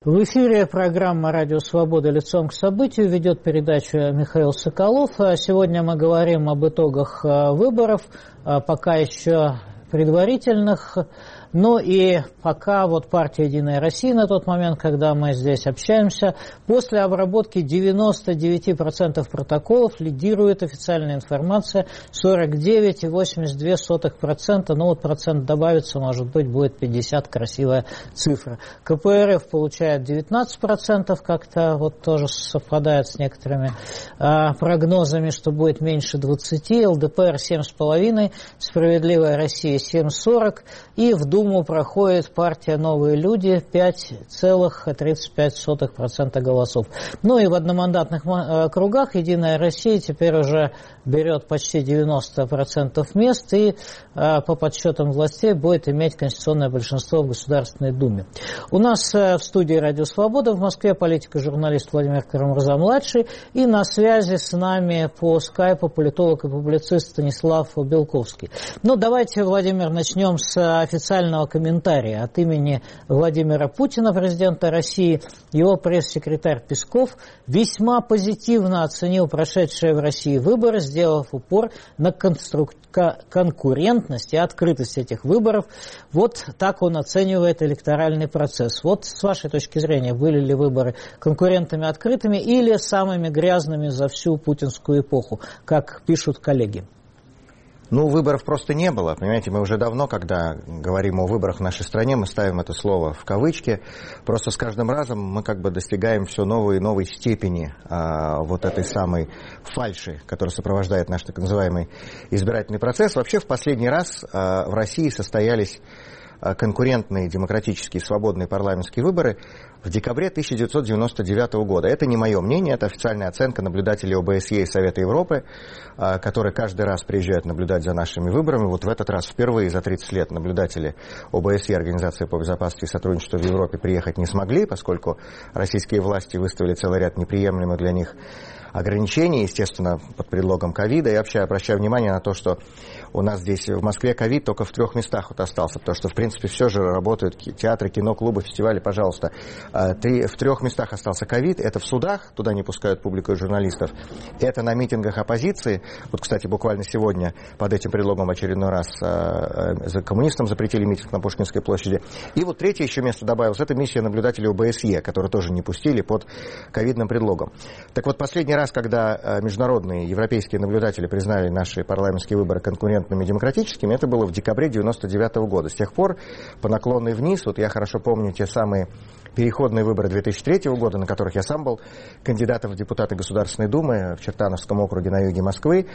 В эфире программа «Радио Свобода. Лицом к событию». Ведет передачу Михаил Соколов. Сегодня мы говорим об итогах выборов, пока еще предварительных. Ну и пока вот партия «Единая Россия» на тот момент, когда мы здесь общаемся, после обработки 99% протоколов лидирует официальная информация 49,82%. Ну вот процент добавится, может быть, будет 50, красивая цифра. КПРФ получает 19%, как-то вот тоже совпадает с некоторыми прогнозами, что будет меньше 20%. ЛДПР 7,5%, Справедливая Россия 7,40%. И в Думу проходит партия «Новые люди» 5,35% голосов. Ну и в одномандатных округах «Единая Россия» теперь уже берет почти 90% мест и по подсчетам властей будет иметь конституционное большинство в Государственной Думе. У нас в студии «Радио Свобода» в Москве политик и журналист Владимир Карамурза-младший, и на связи с нами по скайпу политолог и публицист Станислав Белковский. Ну, давайте, Владимир, начнем с официального комментария от имени Владимира Путина, президента России. Его пресс-секретарь Песков весьма позитивно оценил прошедшие в России выборы, сделав упор на конкурентность и открытость этих выборов. Вот так он оценивает электоральный процесс. Вот с вашей точки зрения, были ли выборы конкурентами открытыми или самыми грязными за всю путинскую эпоху, как пишут коллеги? Ну, выборов просто не было. Понимаете, мы уже давно, когда говорим о выборах в нашей стране, мы ставим это слово в кавычки. Просто с каждым разом мы как бы достигаем все новой и новой степени вот этой самой фальши, которая сопровождает наш так называемый избирательный процесс. Вообще, в последний раз в России состоялись конкурентные демократические свободные парламентские выборы в декабре 1999 года. Это не мое мнение, это официальная оценка наблюдателей ОБСЕ и Совета Европы, которые каждый раз приезжают наблюдать за нашими выборами. Вот в этот раз впервые за 30 лет наблюдатели ОБСЕ, Организации по безопасности и сотрудничеству в Европе, приехать не смогли, поскольку российские власти выставили целый ряд неприемлемых для них ограничений, естественно, под предлогом ковида. Я вообще обращаю внимание на то, что у нас здесь в Москве ковид только в 3 местах вот остался, потому что, в принципе, все же работают театры, кино, клубы, фестивали, пожалуйста. В 3 местах остался ковид. Это в судах, туда не пускают публику и журналистов. Это на митингах оппозиции. Вот, кстати, буквально сегодня под этим предлогом очередной раз за коммунистам запретили митинг на Пушкинской площади. И вот 3 еще место добавилось. Это миссия наблюдателей ОБСЕ, которые тоже не пустили под ковидным предлогом. Так вот, последний раз, когда международные европейские наблюдатели признали наши парламентские выборы конкурентными и демократическими, это было в декабре 1999 года. С тех пор по наклонной вниз, вот я хорошо помню те самые переходные выборы 2003 года, на которых я сам был кандидатом в депутаты Государственной Думы в Чертановском округе на юге Москвы,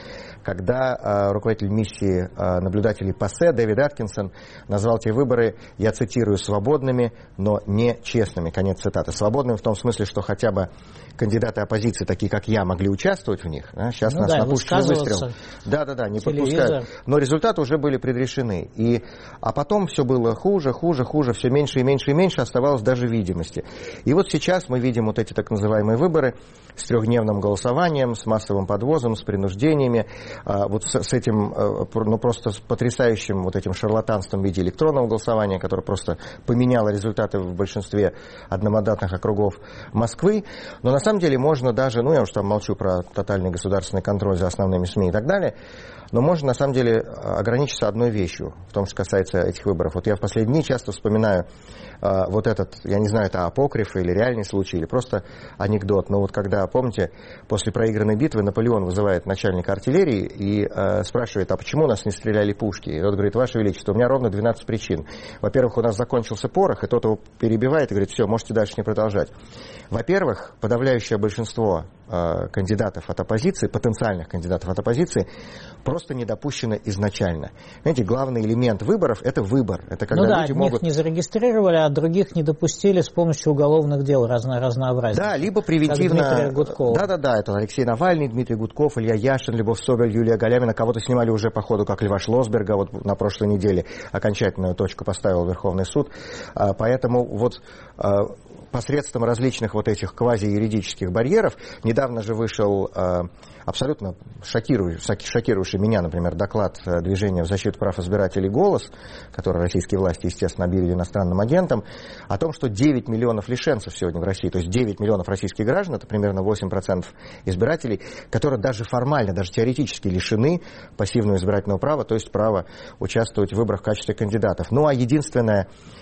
когда руководитель миссии наблюдателей ПАСЕ Дэвид Аткинсон назвал те выборы, я цитирую, свободными, но не честными. Конец цитаты. Свободными в том смысле, что хотя бы кандидаты оппозиции, такие как я, могли участвовать в них. Да? Сейчас нас на пушечный выстрел. Да, не подпускают. Но результаты уже были предрешены. А потом все было хуже, все меньше и меньше и меньше оставалось даже видимости. И вот сейчас мы видим вот эти так называемые выборы с 3-дневным голосованием, с массовым подвозом, с принуждениями, вот с этим, ну просто с потрясающим вот этим шарлатанством в виде электронного голосования, которое просто поменяло результаты в большинстве одномандатных округов Москвы. Но на самом деле можно даже, ну я уж там молчу про тотальный государственный контроль за основными СМИ и так далее, но можно на самом деле ограничиться одной вещью в том, что касается этих выборов. Вот я в последние дни часто вспоминаю вот этот, я не знаю, это апокриф или реальный случай, или просто анекдот. Но вот когда, помните, после проигранной битвы Наполеон вызывает начальника артиллерии и спрашивает, а почему у нас не стреляли пушки? И тот говорит, Ваше Величество, у меня ровно 12 причин. Во-первых, у нас закончился порох, и тот его перебивает и говорит, все, можете дальше не продолжать. Во-первых, подавляющее большинство кандидатов от оппозиции, потенциальных кандидатов от оппозиции, просто не допущено изначально. Знаете, главный элемент выборов – это выбор. Это когда люди могут... не зарегистрировали, а других не допустили с помощью уголовных дел разнообразных. Да, либо превентивно... Да, это Алексей Навальный, Дмитрий Гудков, Илья Яшин, Любовь Соболь, Юлия Галямина. Кого-то снимали уже по ходу, как Льва Шлосберга. Вот на прошлой неделе окончательную точку поставил Верховный суд. Поэтому вот... посредством различных вот этих квазиюридических барьеров. Недавно же вышел абсолютно шокирующий меня, например, доклад движения в защиту прав избирателей «Голос», который российские власти, естественно, объявили иностранным агентом, о том, что 9 миллионов лишенцев сегодня в России, то есть 9 миллионов российских граждан, это примерно 8% избирателей, которые даже формально, даже теоретически лишены пассивного избирательного права, то есть права участвовать в выборах в качестве кандидатов. Ну а единственная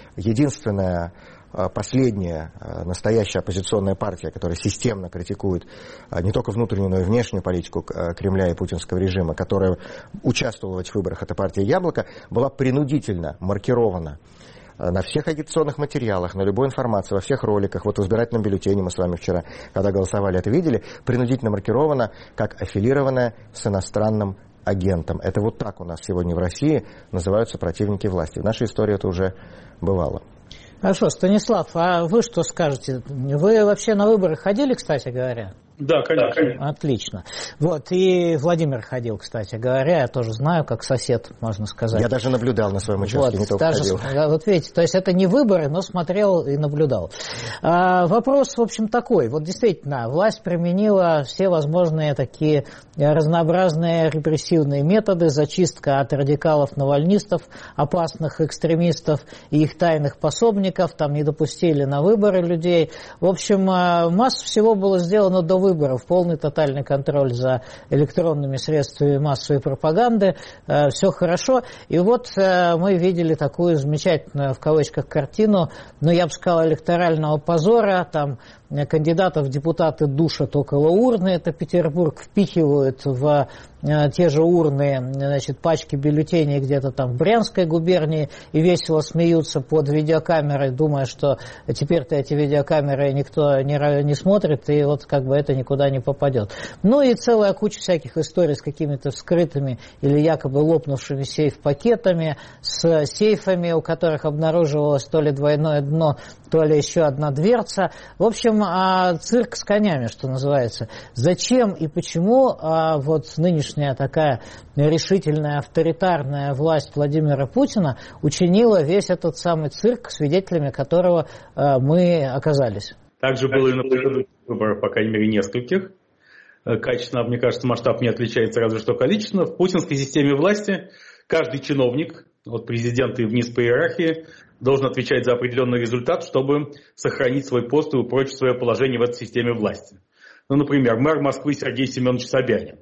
последняя настоящая оппозиционная партия, которая системно критикует не только внутреннюю, но и внешнюю политику Кремля и путинского режима, которая участвовала в этих выборах, эта партия «Яблоко», была принудительно маркирована на всех агитационных материалах, на любой информации, во всех роликах. Вот в избирательном бюллетене мы с вами вчера, когда голосовали, это видели, принудительно маркирована как аффилированная с иностранным агентом. Это вот так у нас сегодня в России называются противники власти. В нашей истории это уже бывало. Хорошо, Станислав, а вы что скажете? Вы вообще на выборы ходили, кстати говоря? Да, конечно. Отлично. Вот, и Владимир ходил, кстати говоря, я тоже знаю, как сосед, можно сказать. Я даже наблюдал на своем участке, вот, не только ходил. Вот видите, то есть это не выборы, но смотрел и наблюдал. Вопрос, в общем, такой. Вот действительно, власть применила все возможные такие разнообразные репрессивные методы, зачистка от радикалов-навальнистов, опасных экстремистов и их тайных пособников, там не допустили на выборы людей. В общем, масса всего было сделано до выборов, полный тотальный контроль за электронными средствами массовой пропаганды, все хорошо. И вот мы видели такую замечательную, в кавычках, картину, ну, я бы сказал, электорального позора, там кандидатов в депутаты душат около урны, это Петербург, впихивают в те же урны, значит, пачки бюллетеней где-то там в Брянской губернии и весело смеются под видеокамерой, думая, что теперь-то эти видеокамеры никто не смотрит, и вот как бы это никуда не попадет. Ну и целая куча всяких историй с какими-то вскрытыми или якобы лопнувшими сейф-пакетами, с сейфами, у которых обнаруживалось то ли двойное дно, то ли еще одна дверца. В общем, цирк с конями, что называется. Зачем и почему вот нынешняя такая решительная авторитарная власть Владимира Путина учинила весь этот самый цирк, свидетелями которого мы оказались? Также было и на предыдущих выборах, по крайней мере, нескольких. Качественно, мне кажется, масштаб не отличается, разве что количественно. В путинской системе власти каждый чиновник, от президента и вниз по иерархии, должен отвечать за определенный результат, чтобы сохранить свой пост и упрочить свое положение в этой системе власти. Ну, например, мэр Москвы Сергей Семенович Собянин.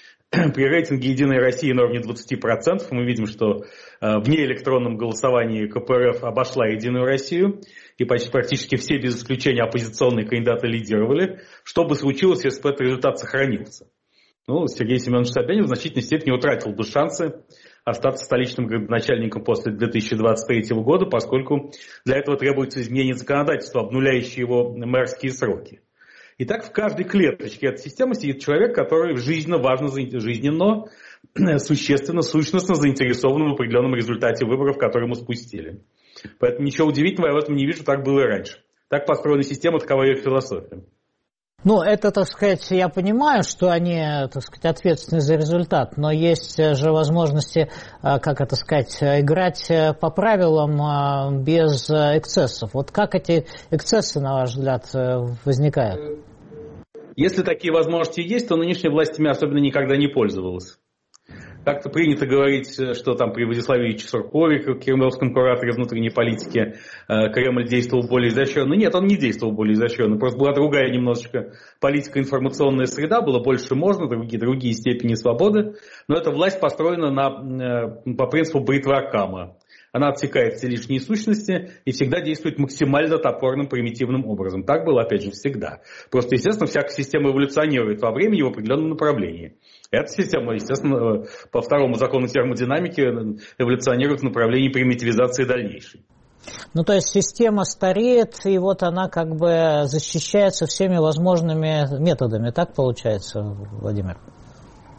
При рейтинге «Единой России» на уровне 20% мы видим, что в неэлектронном голосовании КПРФ обошла «Единую Россию», и почти практически все, без исключения, оппозиционные кандидаты лидировали. Что бы случилось, если бы этот результат сохранился? Ну, Сергей Семенович Собянин в значительной степени утратил бы шансы остаться столичным градоначальником после 2023 года, поскольку для этого требуется изменение законодательства, обнуляющее его мэрские сроки. Итак, в каждой клеточке этой системы сидит человек, который жизненно существенно, сущностно заинтересован в определенном результате выборов, которые мы спустили. Поэтому ничего удивительного я в этом не вижу, так было и раньше. Так построена система, такова ее философия. Ну, это, так сказать, я понимаю, что они, так сказать, ответственны за результат, но есть же возможности, как это сказать, играть по правилам без эксцессов. Вот как эти эксцессы, на ваш взгляд, возникают? Если такие возможности есть, то нынешняя власть ими особенно никогда не пользовалась. Как-то принято говорить, что там при Владиславе Ильиче Суркове, кремлевском кураторе внутренней политики, Кремль действовал более изощренно. Нет, он не действовал более изощренно. Просто была другая немножечко политико-информационная среда, было больше можно, другие степени свободы. Но эта власть построена по принципу бритвы Оккама. Она отсекает все лишние сущности и всегда действует максимально топорным, примитивным образом. Так было, опять же, всегда. Просто, естественно, всякая система эволюционирует во времени в определенном направлении. Эта система, естественно, по второму закону термодинамики эволюционирует в направлении примитивизации дальнейшей. Ну, то есть система стареет, и вот она как бы защищается всеми возможными методами. Так получается, Владимир?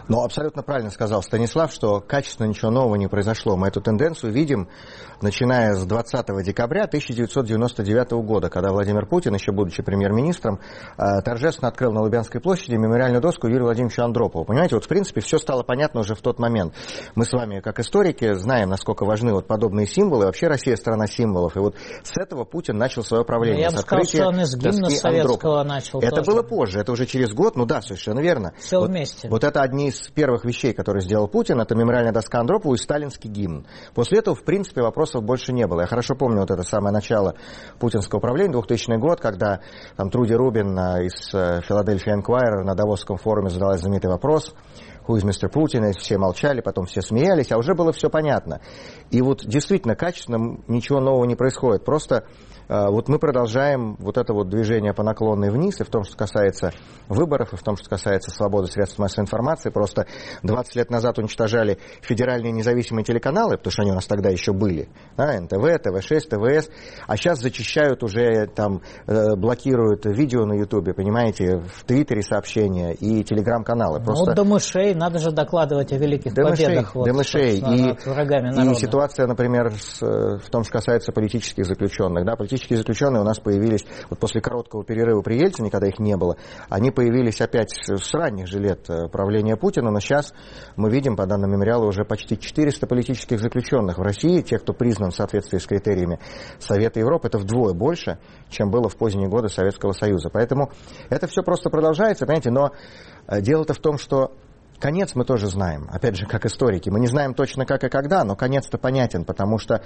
Ну, абсолютно правильно сказал Станислав, что качественно ничего нового не произошло. Мы эту тенденцию видим, начиная с 20 декабря 1999 года, когда Владимир Путин, еще будучи премьер-министром, торжественно открыл на Лубянской площади мемориальную доску Юрию Владимировичу Андропову. Понимаете, вот в принципе все стало понятно уже в тот момент. Мы с вами, как историки, знаем, насколько важны вот подобные символы. Вообще Россия страна символов. И вот с этого Путин начал свое правление. Я бы сказал, что он из гимна советского начал. Это тоже было позже, это уже через год. Ну да, совершенно верно. Все вот, вместе. Вот это одни из первых вещей, которые сделал Путин, это мемориальная доска Андропову и сталинский гимн. После этого, в принципе, вопросов больше не было. Я хорошо помню вот это самое начало путинского правления, 2000 год, когда там Труди Рубин из Philadelphia Inquirer на Давосском форуме задала знаменитый вопрос: «Who is Mr. Putin?» И все молчали, потом все смеялись, а уже было все понятно. И вот действительно, качественно ничего нового не происходит. Просто вот мы продолжаем вот это вот движение по наклонной вниз, и в том, что касается выборов, и в том, что касается свободы средств массовой информации. Просто 20 лет назад уничтожали федеральные независимые телеканалы, потому что они у нас тогда еще были, да, НТВ, ТВ6, ТВС, а сейчас зачищают уже, там, блокируют видео на Ютубе, понимаете, в Твиттере сообщения и телеграм-каналы. Просто... Ну, до мышей, надо же докладывать о великих победах. До мышей. Над врагами народа. И ситуация, например, в том, что касается политических заключенных, да, политические заключенные у нас появились вот после короткого перерыва при Ельцине, когда их не было, они появились опять с ранних же лет правления Путина, но сейчас мы видим, по данным мемориала, уже почти 400 политических заключенных в России, тех, кто признан в соответствии с критериями Совета Европы, это вдвое больше, чем было в поздние годы Советского Союза. Поэтому это все просто продолжается, понимаете, но дело-то в том, что конец мы тоже знаем, опять же, как историки. Мы не знаем точно как и когда, но конец-то понятен, потому что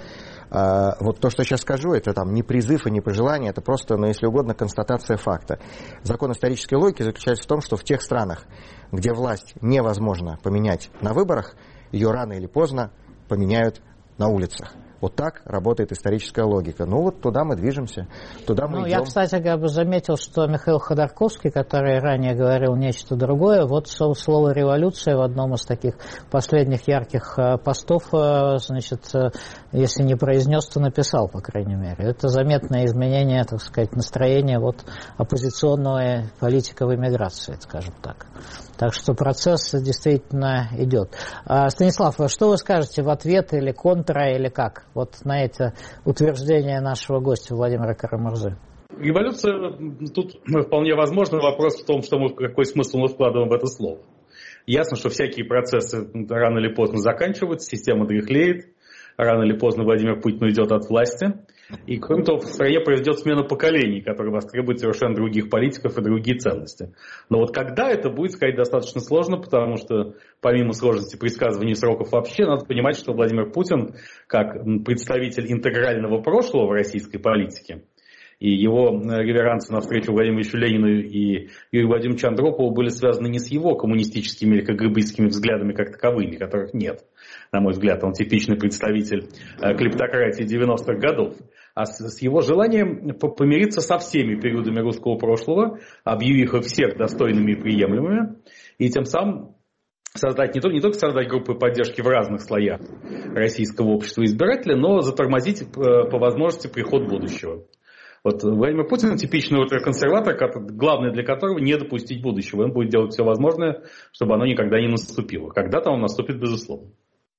вот то, что я сейчас скажу, это там не призыв и не пожелание, это просто, ну, если угодно, констатация факта. Закон исторической логики заключается в том, что в тех странах, где власть невозможно поменять на выборах, ее рано или поздно поменяют на улицах. Вот так работает историческая логика. Ну вот туда мы движемся, туда мы идем. Я, кстати, как бы заметил, что Михаил Ходорковский, который ранее говорил нечто другое, вот слово «революция» в одном из таких последних ярких постов, значит, если не произнес, то написал, по крайней мере. Это заметное изменение, так сказать, настроения вот оппозиционного политика в эмиграции, скажем так. Так что процесс действительно идет. Станислав, что вы скажете в ответ или контра, или как? Вот на это утверждение нашего гостя Владимира Карамурзы. Революция тут вполне возможно. Вопрос в том, какой смысл мы вкладываем в это слово. Ясно, что всякие процессы рано или поздно заканчиваются, система дряхлеет, рано или поздно Владимир Путин уйдет от власти. И, кроме того, в стране произойдет смена поколений, которые востребуют совершенно других политиков и другие ценности. Но вот когда это будет, сказать достаточно сложно, потому что помимо сложности предсказывания сроков вообще, надо понимать, что Владимир Путин, как представитель интегрального прошлого в российской политике, и его реверансы навстречу Владимиру Ильичу Ленину и Юрию Владимировичу Андропову были связаны не с его коммунистическими или КГБистскими взглядами как таковыми, которых нет. На мой взгляд, он типичный представитель клептократии 90-х годов. А с его желанием помириться со всеми периодами русского прошлого, объявив их всех достойными и приемлемыми, и тем самым создать не только создать группы поддержки в разных слоях российского общества избирателя, но затормозить по возможности приход будущего. Вот Владимир Путин типичный консерватор, главное для которого не допустить будущего. Он будет делать все возможное, чтобы оно никогда не наступило. Когда-то оно наступит, безусловно.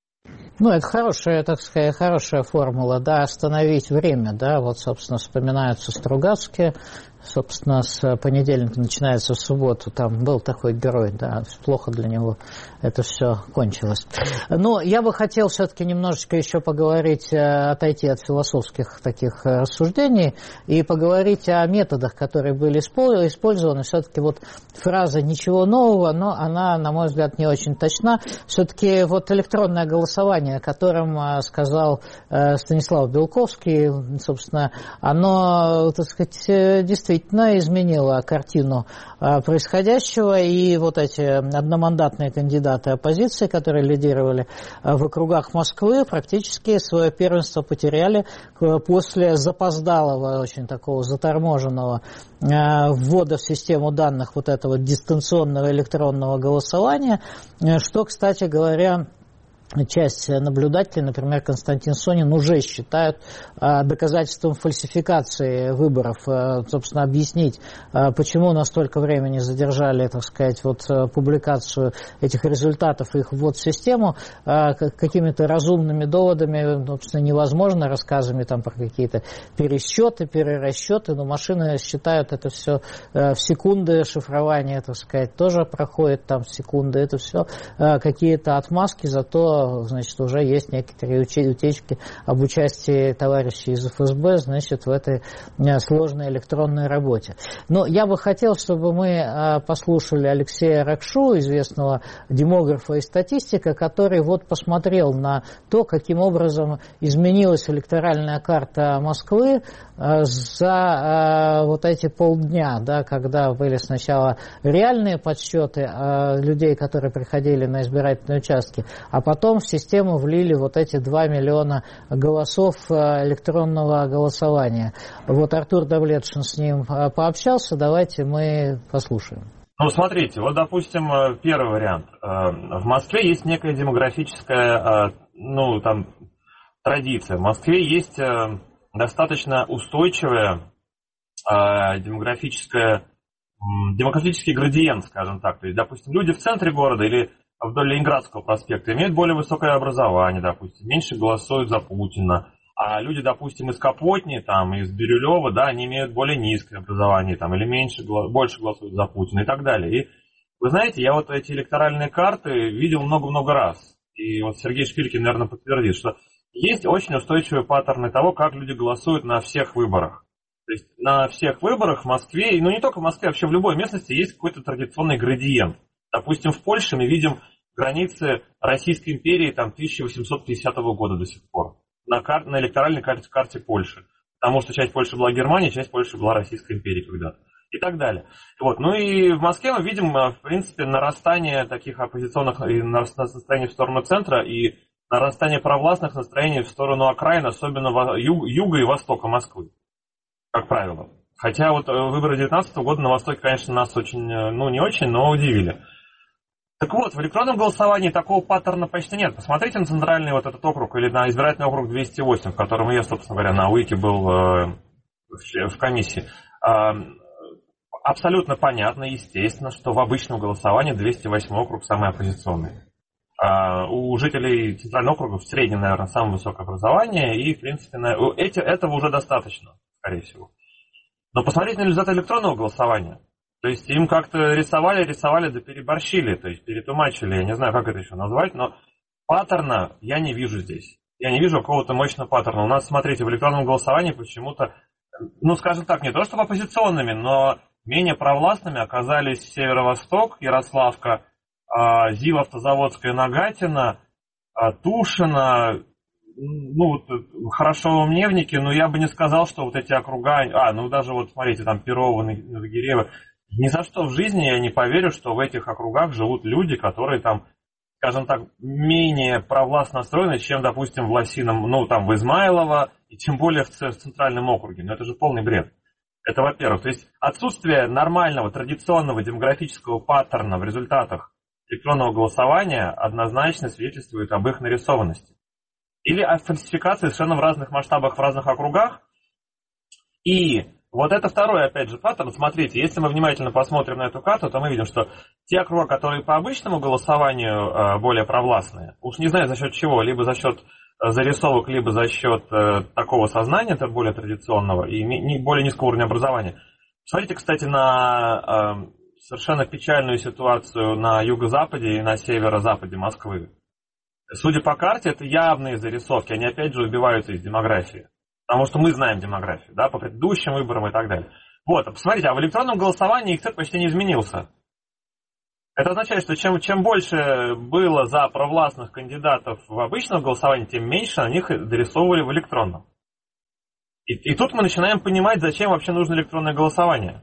Ну, это хорошая, так сказать, хорошая формула, да, остановить время, да, вот, собственно, вспоминаются Стругацкие, собственно, с понедельника начинается в субботу, там был такой герой, да, плохо для него это все кончилось. Но я бы хотел все-таки немножечко еще поговорить, отойти от философских таких рассуждений и поговорить о методах, которые были использованы. Все-таки вот фраза «ничего нового», но она, на мой взгляд, не очень точна. Все-таки вот электронное голосование, о котором сказал Станислав Белковский, собственно, оно, так сказать, действительно изменило картину происходящего, и вот эти одномандатные кандидаты оппозиции, которые лидировали в округах Москвы, практически свое первенство потеряли после запоздалого, очень такого заторможенного ввода в систему данных вот этого дистанционного электронного голосования, что, кстати говоря, часть наблюдателей, например, Константин Сонин, уже считают доказательством фальсификации выборов. Собственно, объяснить, почему настолько времени задержали, так сказать, вот публикацию этих результатов и их ввод в систему, какими-то разумными доводами, собственно, невозможно, рассказами там про какие-то пересчеты, перерасчеты, но машины считают это все в секунды, шифрование, так сказать, тоже проходит там секунды, это все какие-то отмазки, зато, значит, уже есть некоторые утечки об участии товарищей из ФСБ, значит, в этой сложной электронной работе. Но я бы хотел, чтобы мы послушали Алексея Ракшу, известного демографа и статистика, который вот посмотрел на то, каким образом изменилась электоральная карта Москвы за вот эти полдня, да, когда были сначала реальные подсчеты людей, которые приходили на избирательные участки, а потом в систему влили вот эти 2 миллиона голосов электронного голосования. Вот Артур Давлетшин с ним пообщался, давайте мы послушаем. Ну, смотрите, вот, допустим, первый вариант. В Москве есть некая демографическая, традиция. В Москве есть достаточно устойчивая демографический градиент, скажем так. То есть, допустим, люди в центре города или вдоль Ленинградского проспекта имеют более высокое образование, допустим, меньше голосуют за Путина. А люди, допустим, из Капотни, там, из Бирюлева, да, они имеют более низкое образование, там, или больше голосуют за Путина и так далее. И вы знаете, я вот эти электоральные карты видел много-много раз. И вот Сергей Шпилькин, наверное, подтвердит, что есть очень устойчивые паттерны того, как люди голосуют на всех выборах. То есть на всех выборах в Москве, и не только в Москве, вообще в любой местности есть какой-то традиционный градиент. Допустим, в Польше мы видим границы Российской империи там, 1850 года до сих пор на электоральной карте Польши. Потому что часть Польши была Германия, часть Польши была Российской империей когда-то. И так далее. Вот. Ну и в Москве мы видим, в принципе, нарастание таких оппозиционных и настроений в сторону центра и нарастание провластных настроений в сторону окраин, особенно юга и востока Москвы, как правило. Хотя вот выборы 2019 года на Востоке, конечно, нас очень, не очень, но удивили. Так вот, в электронном голосовании такого паттерна почти нет. Посмотрите на центральный вот этот округ или на избирательный округ 208, в котором я, собственно говоря, на УИКе был в комиссии. Абсолютно понятно, естественно, что в обычном голосовании 208 округ самый оппозиционный. У жителей центрального округа в среднем, наверное, самое высокое образование, и, в принципе, этого уже достаточно, скорее всего. Но посмотрите на результаты электронного голосования. То есть им как-то рисовали, да переборщили, то есть перетумачили, я не знаю, как это еще назвать, но паттерна я не вижу здесь. Я не вижу какого-то мощного паттерна. У нас, смотрите, в электронном голосовании почему-то, скажем так, не то чтобы оппозиционными, но менее провластными оказались Северо-Восток, Ярославка, ЗИЛ Автозаводская, Нагатино, Тушино, хорошо в Мневнике, но я бы не сказал, что вот эти округа, даже вот смотрите, там Перово, Новогиреево, ни за что в жизни я не поверю, что в этих округах живут люди, которые там, скажем так, менее провластно настроены, чем, допустим, в Лосином, в Измайлово, и тем более в центральном округе. Но это же полный бред. Это, во-первых. То есть отсутствие нормального, традиционного демографического паттерна в результатах электронного голосования однозначно свидетельствует об их нарисованности. Или о фальсификации совершенно в разных масштабах, в разных округах. И вот это второй, опять же, паттерн. Смотрите, если мы внимательно посмотрим на эту карту, то мы видим, что те округа, которые по обычному голосованию более провластные, уж не знаю за счет чего, либо за счет зарисовок, либо за счет такого сознания, это более традиционного и более низкого уровня образования. Смотрите, кстати, на совершенно печальную ситуацию на юго-западе и на северо-западе Москвы. Судя по карте, это явные зарисовки, они опять же убиваются из демографии. Потому что мы знаем демографию, да, по предыдущим выборам и так далее. Вот, посмотрите, а в электронном голосовании их цвет почти не изменился. Это означает, что чем больше было за провластных кандидатов в обычном голосовании, тем меньше на них дорисовывали в электронном. И тут мы начинаем понимать, зачем вообще нужно электронное голосование.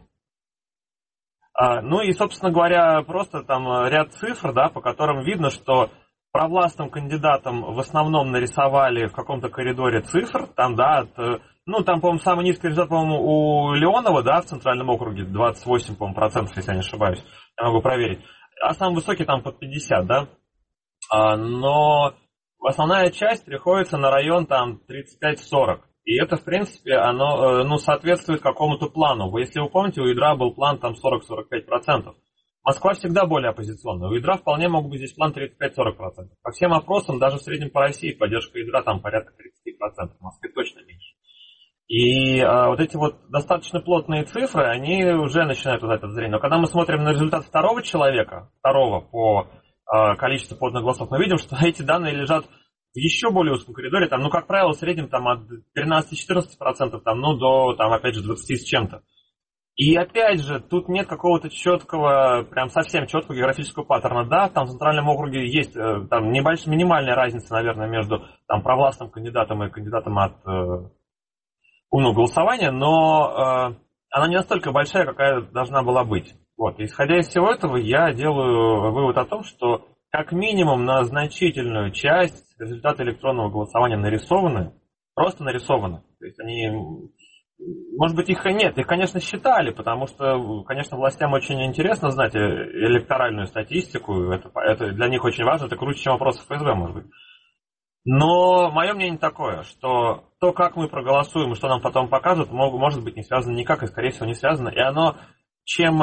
И, собственно говоря, просто там ряд цифр, да, по которым видно, что провластным кандидатам в основном нарисовали в каком-то коридоре цифр, там, да, там, по-моему, самый низкий результат, по-моему, у Леонова, да, в центральном округе, 28, по-моему, процентов, если я не ошибаюсь, я могу проверить, а самый высокий там под 50, да, но основная часть приходится на район там 35-40. И это, в принципе, оно соответствует какому-то плану. Если вы помните, у ядра был план там 40-45%. Москва всегда более оппозиционная. У ядра вполне мог быть здесь план 35-40%. По всем опросам, даже в среднем по России, поддержка ядра там порядка 30%. В Москве точно меньше. И вот эти вот достаточно плотные цифры, они уже начинают вызывать подозрение. Но когда мы смотрим на результат второго человека, второго по количеству поданных голосов, мы видим, что эти данные лежат в еще более узком коридоре, там, как правило, в среднем там, от 13-14%, там, до, там, опять же, 20 с чем-то. И опять же, тут нет какого-то четкого, прям совсем четкого географического паттерна. Да, там в Центральном округе есть там небольшая, минимальная разница, наверное, между там, провластным кандидатом и кандидатом от умного голосования, но она не настолько большая, какая должна была быть. Вот. Исходя из всего этого, я делаю вывод о том, что как минимум на значительную часть результаты электронного голосования нарисованы, просто нарисованы. То есть они, может быть, их и нет, их, конечно, считали, потому что, конечно, властям очень интересно знать электоральную статистику, это для них очень важно, это круче, чем вопросы ФСБ, может быть. Но мое мнение такое, что то, как мы проголосуем и что нам потом покажут, может быть не связано никак и, скорее всего, не связано. И оно, чем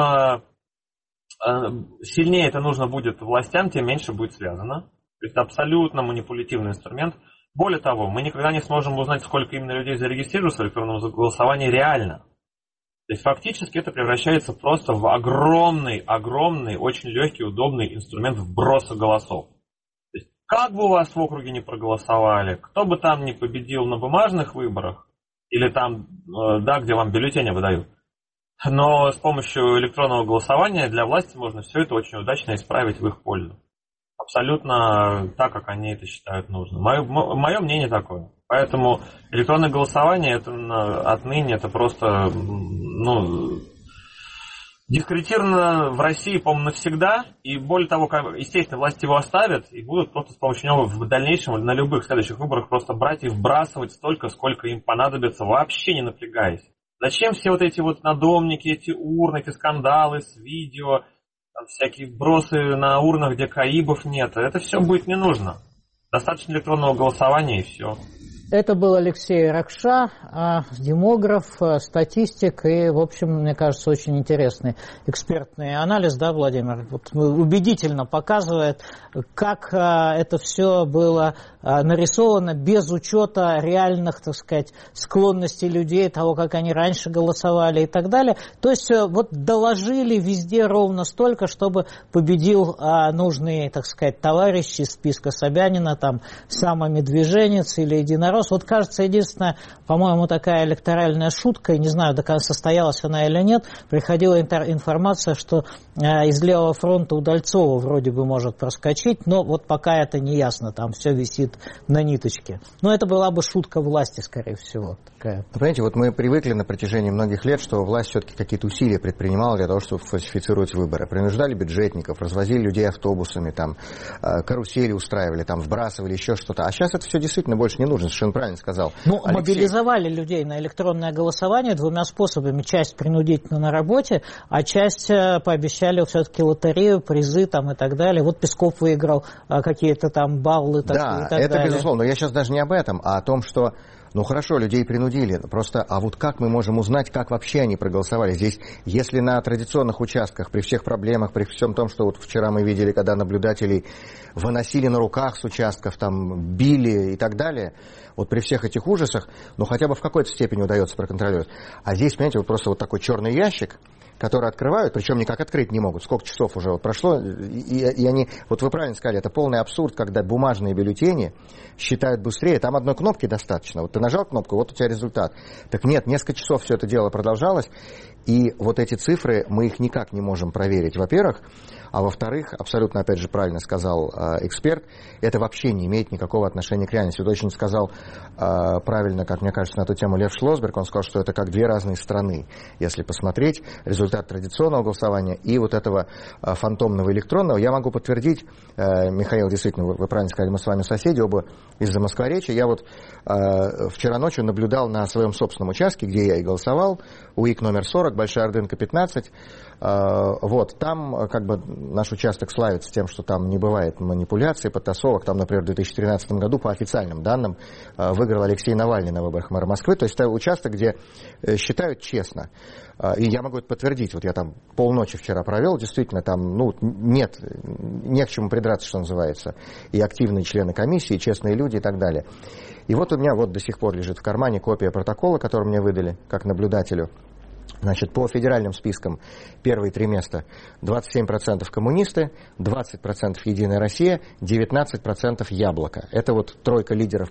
сильнее это нужно будет властям, тем меньше будет связано. То есть это абсолютно манипулятивный инструмент. Более того, мы никогда не сможем узнать, сколько именно людей зарегистрируется в электронном голосовании реально. То есть фактически это превращается просто в огромный, очень легкий, удобный инструмент вброса голосов. Как бы у вас в округе не проголосовали, кто бы там не победил на бумажных выборах, или там, да, где вам бюллетени выдают, но с помощью электронного голосования для власти можно все это очень удачно исправить в их пользу. Абсолютно так, как они это считают нужным. Мое мнение такое. Поэтому электронное голосование это отныне это просто, дискредитировано в России, по-моему, навсегда, и более того, естественно, власти его оставят и будут просто с помощью него в дальнейшем на любых следующих выборах просто брать и вбрасывать столько, сколько им понадобится, вообще не напрягаясь. Зачем все вот эти вот надомники, эти урны, эти скандалы с видео, там всякие вбросы на урнах, где КАИБов нет, это все будет не нужно. Достаточно электронного голосования и все. Это был Алексей Ракша, демограф, статистик и, в общем, мне кажется, очень интересный экспертный анализ, да, Владимир? Вот убедительно показывает, как это все было нарисовано без учета реальных, так сказать, склонностей людей, того, как они раньше голосовали и так далее. То есть вот доложили везде ровно столько, чтобы победил нужный, так сказать, товарищ из списка Собянина, там, самомедвеженец или единорос. Вот, кажется, единственная, по-моему, такая электоральная шутка, и не знаю, до конца состоялась она или нет, приходила информация, что из левого фронта Удальцова вроде бы может проскочить, но вот пока это не ясно, там все висит на ниточке. Но это была бы шутка власти, скорее всего. Такая. Понимаете, вот мы привыкли на протяжении многих лет, что власть все-таки какие-то усилия предпринимала для того, чтобы фальсифицировать выборы. Принуждали бюджетников, развозили людей автобусами, там, карусели устраивали, там, вбрасывали еще что-то. А сейчас это все действительно больше не нужно, совершенно правильно сказал. Ну, мобилизовали людей на электронное голосование двумя способами. Часть принудительно на работе, а часть пообещали все-таки лотерею, призы там, и так далее. Вот Песков выиграл какие-то там баллы и так далее. Да, это безусловно. Но я сейчас даже не об этом, а о том, что ну хорошо, людей принудили, просто, а вот как мы можем узнать, как вообще они проголосовали? Здесь, если на традиционных участках, при всех проблемах, при всем том, что вот вчера мы видели, когда наблюдателей выносили на руках с участков, там, били и так далее, вот при всех этих ужасах, ну хотя бы в какой-то степени удается проконтролировать. А здесь, понимаете, вот просто вот такой черный ящик, которые открывают, причем никак открыть не могут. Сколько часов уже вот прошло, и они, вот вы правильно сказали, это полный абсурд, когда бумажные бюллетени считают быстрее. Там одной кнопки достаточно. Вот ты нажал кнопку, вот у тебя результат. Так нет, несколько часов все это дело продолжалось, и вот эти цифры, мы их никак не можем проверить, во-первых. А во-вторых, абсолютно, опять же, правильно сказал эксперт, это вообще не имеет никакого отношения к реальности. Вот очень сказал правильно, как мне кажется, на эту тему Лев Шлосберг, он сказал, что это как две разные страны. Если посмотреть результат традиционного голосования и вот этого фантомного электронного, я могу подтвердить, Михаил, действительно, вы правильно сказали, мы с вами соседи, оба из-за Москворечья. Я вот вчера ночью наблюдал на своем собственном участке, где я и голосовал, УИК номер 40, Большая Ордынка, 15, Вот, там как бы наш участок славится тем, что там не бывает манипуляций, подтасовок. Там, например, в 2013 году, по официальным данным, выиграл Алексей Навальный на выборах мэра Москвы. То есть это участок, где считают честно. И я могу это подтвердить. Вот я там полночи вчера провел, действительно, там не к чему придраться, что называется. И активные члены комиссии, и честные люди и так далее. И вот у меня вот до сих пор лежит в кармане копия протокола, который мне выдали как наблюдателю. Значит, по федеральным спискам первые 3 места 27% коммунисты, 20% Единая Россия, 19% Яблоко. Это вот тройка лидеров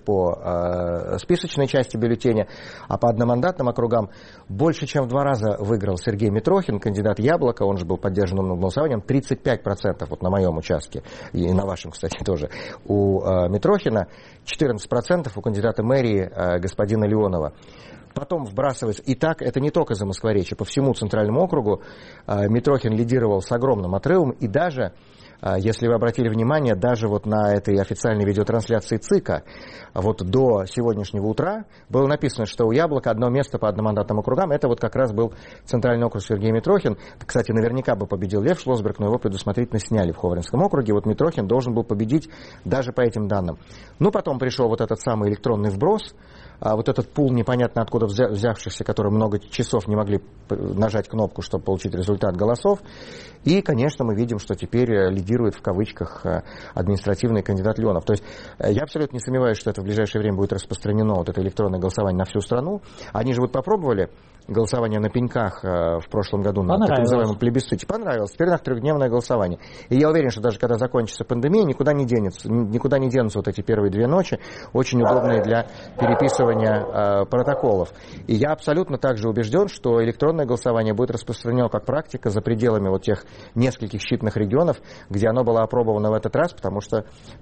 по списочной части бюллетеня. А по одномандатным округам больше, чем в 2 раза выиграл Сергей Митрохин, кандидат Яблоко, он же был поддержан умным голосованием, 35% вот на моем участке, и на вашем, кстати, тоже. У Митрохина 14% у кандидата мэрии господина Леонова. Потом вбрасывается, и так, это не только за Москворечье, по всему Центральному округу Митрохин лидировал с огромным отрывом, и даже, если вы обратили внимание, даже вот на этой официальной видеотрансляции ЦИКа, вот до сегодняшнего утра было написано, что у Яблока 1 место по одномандатным округам, это вот как раз был Центральный округ Сергей Митрохин. Кстати, наверняка бы победил Лев Шлосберг, но его предусмотрительно сняли в Ховринском округе. Вот Митрохин должен был победить даже по этим данным. Ну, потом пришел вот этот самый электронный вброс, вот этот пул непонятно откуда взявшихся, которые много часов не могли нажать кнопку, чтобы получить результат голосов. И, конечно, мы видим, что теперь лидирует в кавычках административный кандидат Леонов. То есть я абсолютно не сомневаюсь, что это в ближайшее время будет распространено, вот это электронное голосование, на всю страну. Они же вот попробовали голосование на пеньках в прошлом году на так называемом плебисците. Понравилось. Теперь на 3-дневное голосование. И я уверен, что даже когда закончится пандемия, никуда не денутся вот эти первые 2 ночи, очень удобные для переписывания протоколов. И я абсолютно также убежден, что электронное голосование будет распространено как практика за пределами вот тех нескольких считанных регионов, где оно было опробовано в этот раз, потому что,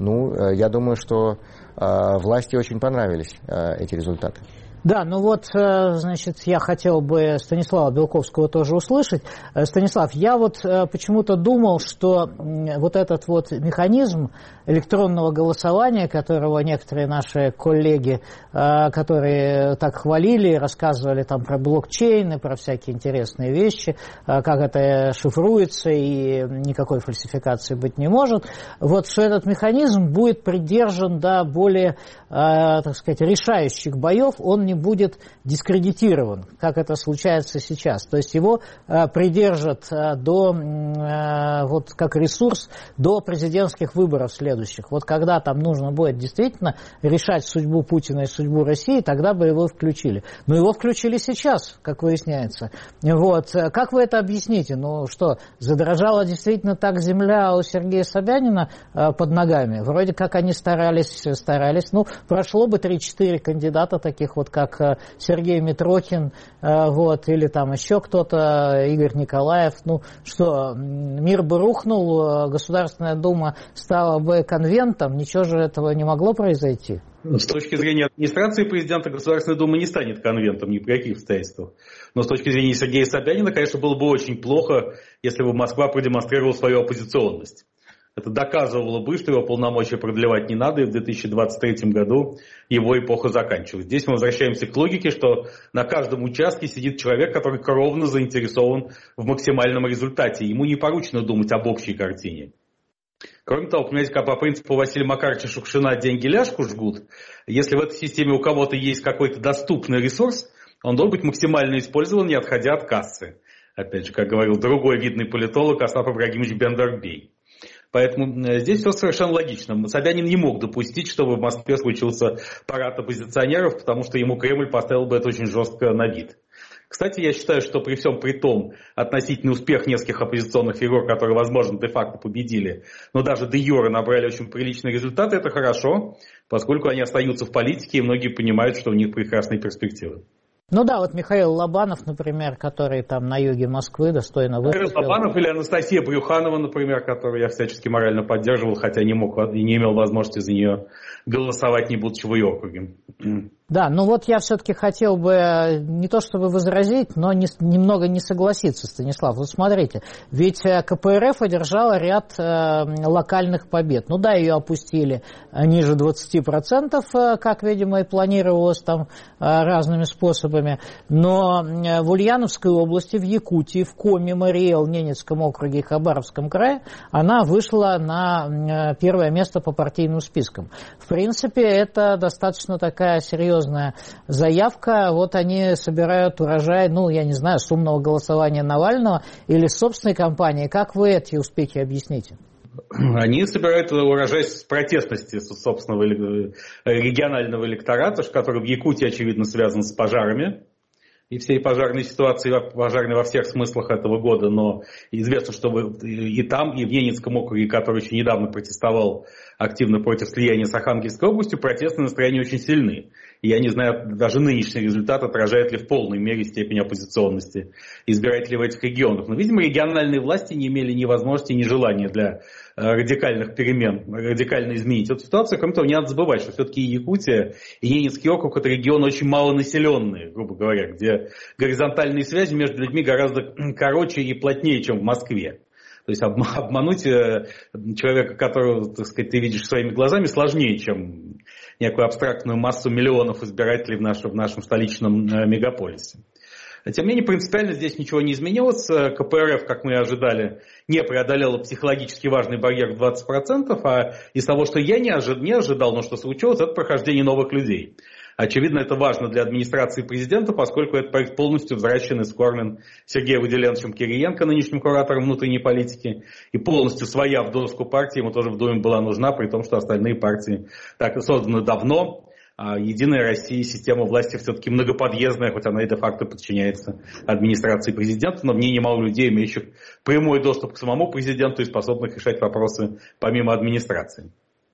я думаю, что власти очень понравились эти результаты. Да, ну вот, значит, я хотел бы Станислава Белковского тоже услышать. Станислав, я вот почему-то думал, что вот этот вот механизм электронного голосования, которого некоторые наши коллеги, которые так хвалили, рассказывали там про блокчейн и про всякие интересные вещи, как это шифруется и никакой фальсификации быть не может, вот что этот механизм будет придержан до более, так сказать, решающих боев, он не будет дискредитирован, как это случается сейчас. То есть его придержат вот как ресурс до президентских выборов следующих. Вот когда там нужно будет действительно решать судьбу Путина и судьбу России, тогда бы его включили. Но его включили сейчас, как выясняется. Вот. Как вы это объясните? Ну что, задрожала действительно так земля у Сергея Собянина под ногами? Вроде как они старались. Ну, прошло бы 3-4 кандидата таких вот, как Сергей Митрохин, вот, или там еще кто-то, Игорь Николаев. Ну что, мир бы рухнул, Государственная Дума стала бы конвентом, ничего же этого не могло произойти. С точки зрения администрации президента, Государственная Дума не станет конвентом ни при каких обстоятельствах. Но с точки зрения Сергея Собянина, конечно, было бы очень плохо, если бы Москва продемонстрировала свою оппозиционность. Это доказывало бы, что его полномочия продлевать не надо, и в 2023 году его эпоха заканчивалась. Здесь мы возвращаемся к логике, что на каждом участке сидит человек, который кровно заинтересован в максимальном результате. Ему не поручено думать об общей картине. Кроме того, понимаете, как по принципу Василия Макаровича Шукшина деньги ляжку жгут, если в этой системе у кого-то есть какой-то доступный ресурс, он должен быть максимально использован, не отходя от кассы. Опять же, как говорил другой видный политолог Остап Ибрагимович Бендербей. Поэтому здесь все совершенно логично. Собянин не мог допустить, чтобы в Москве случился парад оппозиционеров, потому что ему Кремль поставил бы это очень жестко на вид. Кстати, я считаю, что при всем при том относительный успех нескольких оппозиционных фигур, которые, возможно, де-факто победили, но даже де-юре набрали очень приличные результаты, это хорошо, поскольку они остаются в политике, и многие понимают, что у них прекрасные перспективы. Ну да, вот Михаил Лобанов, например, который там на юге Москвы достойно выступил. Михаил Лобанов или Анастасия Брюханова, например, которую я всячески морально поддерживал, хотя не мог и не имел возможности за нее голосовать, не будучи в ее округе. Да, ну вот я все-таки хотел бы не то чтобы возразить, но немного не согласиться, Станислав. Вот смотрите, ведь КПРФ одержала ряд локальных побед. Ну да, ее опустили ниже 20%, как, видимо, и планировалось там разными способами. Но в Ульяновской области, в Якутии, в Коми, Мариэл, Ненецком округе и Хабаровском крае она вышла на первое место по партийным спискам. В принципе, это достаточно такая серьезная заявка. Вот они собирают урожай, ну, я не знаю, с умного голосования Навального или с собственной кампании. Как вы эти успехи объясните? Они собирают урожай с протестности собственного регионального электората, который в Якутии, очевидно, связан с пожарами. И всей пожарной ситуации, пожарной во всех смыслах этого года, но известно, что и там, и в Ненецком округе, который еще недавно протестовал активно против слияния с Архангельской областью, протестные настроения очень сильны. И я не знаю, даже нынешний результат отражает ли в полной мере степень оппозиционности избирателей в этих регионах. Но, видимо, региональные власти не имели ни возможности, ни желания для радикальных перемен, радикально изменить эту ситуацию. Кроме того, не надо забывать, что все-таки и Якутия, и Ненецкий округ – это регионы очень малонаселенные, грубо говоря, где горизонтальные связи между людьми гораздо короче и плотнее, чем в Москве. То есть обмануть человека, которого, так сказать, ты видишь своими глазами, сложнее, чем некую абстрактную массу миллионов избирателей в нашем столичном мегаполисе. Тем не менее, принципиально здесь ничего не изменилось. КПРФ, как мы и ожидали, не преодолела психологически важный барьер в 20%, а из того, что я не ожидал, но что случилось, это прохождение новых людей. Очевидно, это важно для администрации президента, поскольку этот проект полностью взращен и скормлен Сергеем Выделеновичем Кириенко, нынешним куратором внутренней политики, и полностью своя в доску партии ему тоже в Думе была нужна, при том, что остальные партии так созданы давно. А Единая Россия, система власти все-таки многоподъездная, хоть она и де-факто подчиняется администрации президента, но в ней немало людей, имеющих прямой доступ к самому президенту и способных решать вопросы помимо администрации.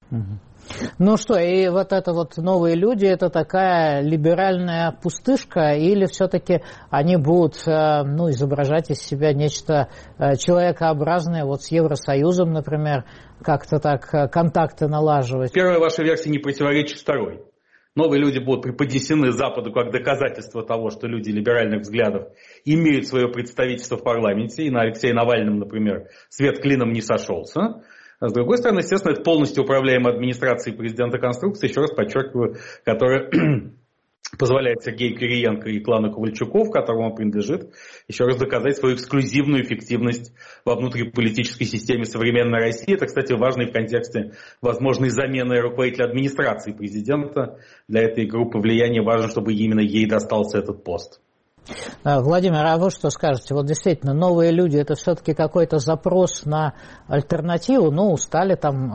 Ну что, и вот это вот новые люди, это такая либеральная пустышка, или все-таки они будут изображать из себя нечто человекообразное, вот с Евросоюзом, например, как-то так контакты налаживать? Первая ваша версия не противоречит второй. Новые люди будут преподнесены Западу как доказательство того, что люди либеральных взглядов имеют свое представительство в парламенте. И на Алексея Навальном, например, свет клином не сошелся. А с другой стороны, естественно, это полностью управляемая администрацией президента конструкция, еще раз подчеркиваю, которая позволяет Сергею Кириенко и клану Ковальчуков, которому он принадлежит, еще раз доказать свою эксклюзивную эффективность во внутриполитической системе современной России. Это, кстати, важно и в контексте возможной замены руководителя администрации президента. Для этой группы влияния важно, чтобы именно ей достался этот пост. Владимир, а вы что скажете? Вот действительно, новые люди, это все-таки какой-то запрос на альтернативу. Ну, устали там,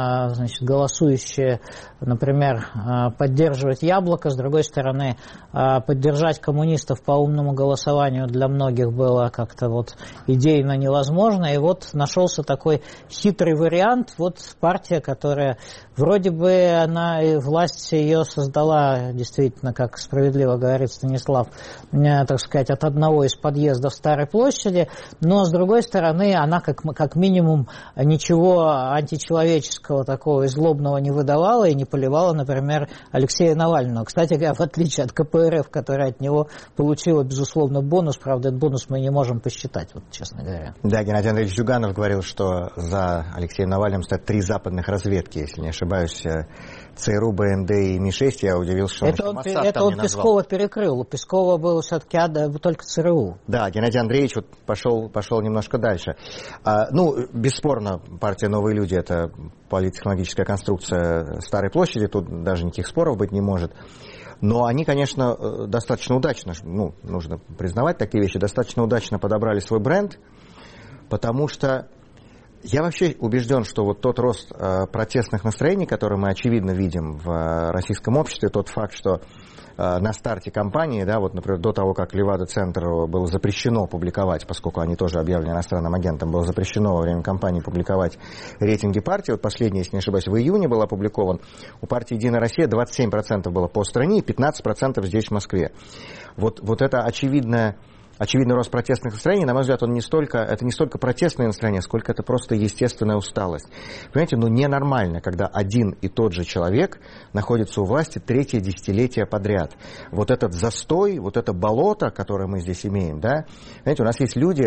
голосующие, например, поддерживать Яблоко. С другой стороны, поддержать коммунистов по умному голосованию для многих было как-то вот идейно невозможно. И вот нашелся такой хитрый вариант. Вот партия, которая вроде бы она и власть ее создала, действительно, как справедливо говорит Станислав, так сказать, от одного из подъездов Старой площади, но, с другой стороны, она как минимум ничего античеловеческого такого и злобного не выдавала и не поливала, например, Алексея Навального. Кстати говоря, в отличие от КПРФ, которая от него получила, безусловно, бонус, правда, этот бонус мы не можем посчитать, вот, честно говоря. Да, Геннадий Андреевич Зюганов говорил, что за Алексеем Навальным стоят 3 западных разведки, если не ошибаюсь, ЦРУ, БНД и МИ-6. Я удивился, что это он Пескова перекрыл. У Пескова было все-таки только ЦРУ. Да, Геннадий Андреевич вот пошел немножко дальше. Бесспорно, партия «Новые люди» — это политтехнологическая конструкция Старой площади, тут даже никаких споров быть не может. Но они, конечно, достаточно удачно, нужно признавать такие вещи, достаточно удачно подобрали свой бренд, потому что я вообще убежден, что вот тот рост протестных настроений, который мы очевидно видим в российском обществе, тот факт, что на старте кампании, да, вот, например, до того, как Левада-центру было запрещено публиковать, поскольку они тоже объявлены иностранным агентом, было запрещено во время кампании публиковать рейтинги партии. Вот последний, если не ошибаюсь, в июне был опубликован. У партии «Единая Россия» 27% было по стране и 15% здесь, в Москве. Вот это очевидное очевидный рост протестных настроений, на мой взгляд, это не столько протестное настроение, сколько это просто естественная усталость. Понимаете, ненормально, когда один и тот же человек находится у власти третье десятилетие подряд. Вот этот застой, вот это болото, которое мы здесь имеем, да, знаете, у нас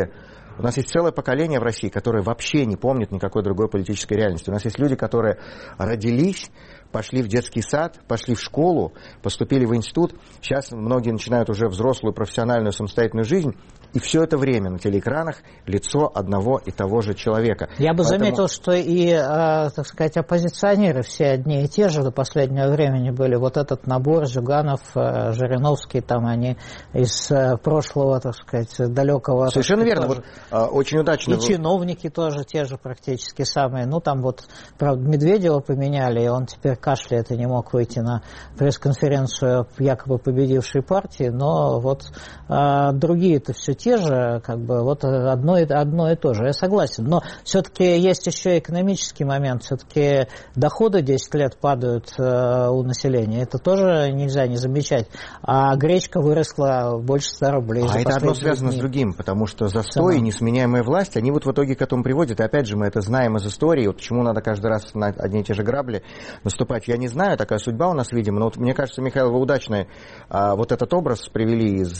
есть целое поколение в России, которое вообще не помнит никакой другой политической реальности. У нас есть люди, которые родились, пошли в детский сад, пошли в школу, поступили в институт. Сейчас многие начинают уже взрослую, профессиональную, самостоятельную жизнь. И все это время на телеэкранах лицо одного и того же человека. Я бы заметил, что и, так сказать, оппозиционеры все одни и те же до последнего времени были. Вот этот набор Зюганов, Жириновский, там они из прошлого, так сказать, далекого... Совершенно верно. Вот, очень удачно. И чиновники тоже те же практически самые. Ну, там вот, правда, Медведева поменяли, и он теперь кашляет и не мог выйти на пресс-конференцию якобы победившей партии, но вот другие-то все те же, как бы вот одно и то же. Я согласен. Но все-таки есть еще экономический момент. Все-таки доходы 10 лет падают у населения. Это тоже нельзя не замечать. А гречка выросла больше 100 рублей. А это одно связано с другим, потому что застой и несменяемая власть, они вот в итоге к этому приводят. И опять же, мы это знаем из истории. Вот почему надо каждый раз на одни и те же грабли наступать, я не знаю. Такая судьба у нас, видимо. Но вот, мне кажется, Михаил, вы удачно вот этот образ привели из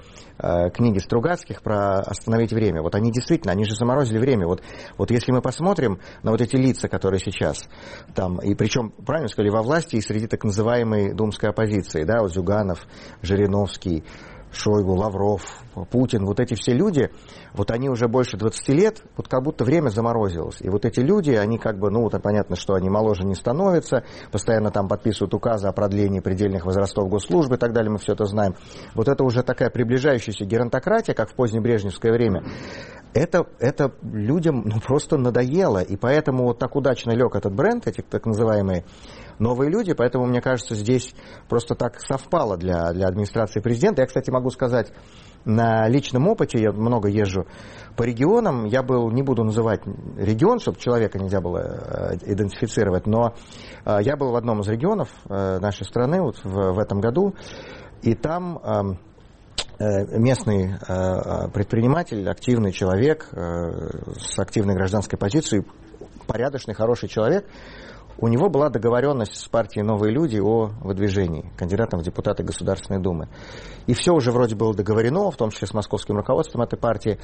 книги Стругацких про «Остановить время». Вот они действительно, они же заморозили время. Вот если мы посмотрим на вот эти лица, которые сейчас там, и причем, правильно сказали, во власти и среди так называемой думской оппозиции, да, вот Зюганов, Жириновский, Шойгу, Лавров, Путин, вот эти все люди, вот они уже больше 20 лет, вот как будто время заморозилось. И вот эти люди, они как бы, ну, вот понятно, что они моложе не становятся, постоянно там подписывают указы о продлении предельных возрастов госслужбы и так далее, мы все это знаем. Вот это уже такая приближающаяся геронтократия, как в позднебрежневское время. Это людям просто надоело, и поэтому вот так удачно лег этот бренд, эти так называемые новые люди, поэтому, мне кажется, здесь просто так совпало для администрации президента. Я, кстати, могу сказать, на личном опыте, я много езжу по регионам, я был, не буду называть регион, чтобы человека нельзя было идентифицировать, но я был в одном из регионов нашей страны вот в этом году, и там местный предприниматель, активный человек с активной гражданской позицией, порядочный, хороший человек, у него была договоренность с партией «Новые люди» о выдвижении кандидатом в депутаты Государственной Думы. И все уже вроде было договорено, в том числе с московским руководством этой партии.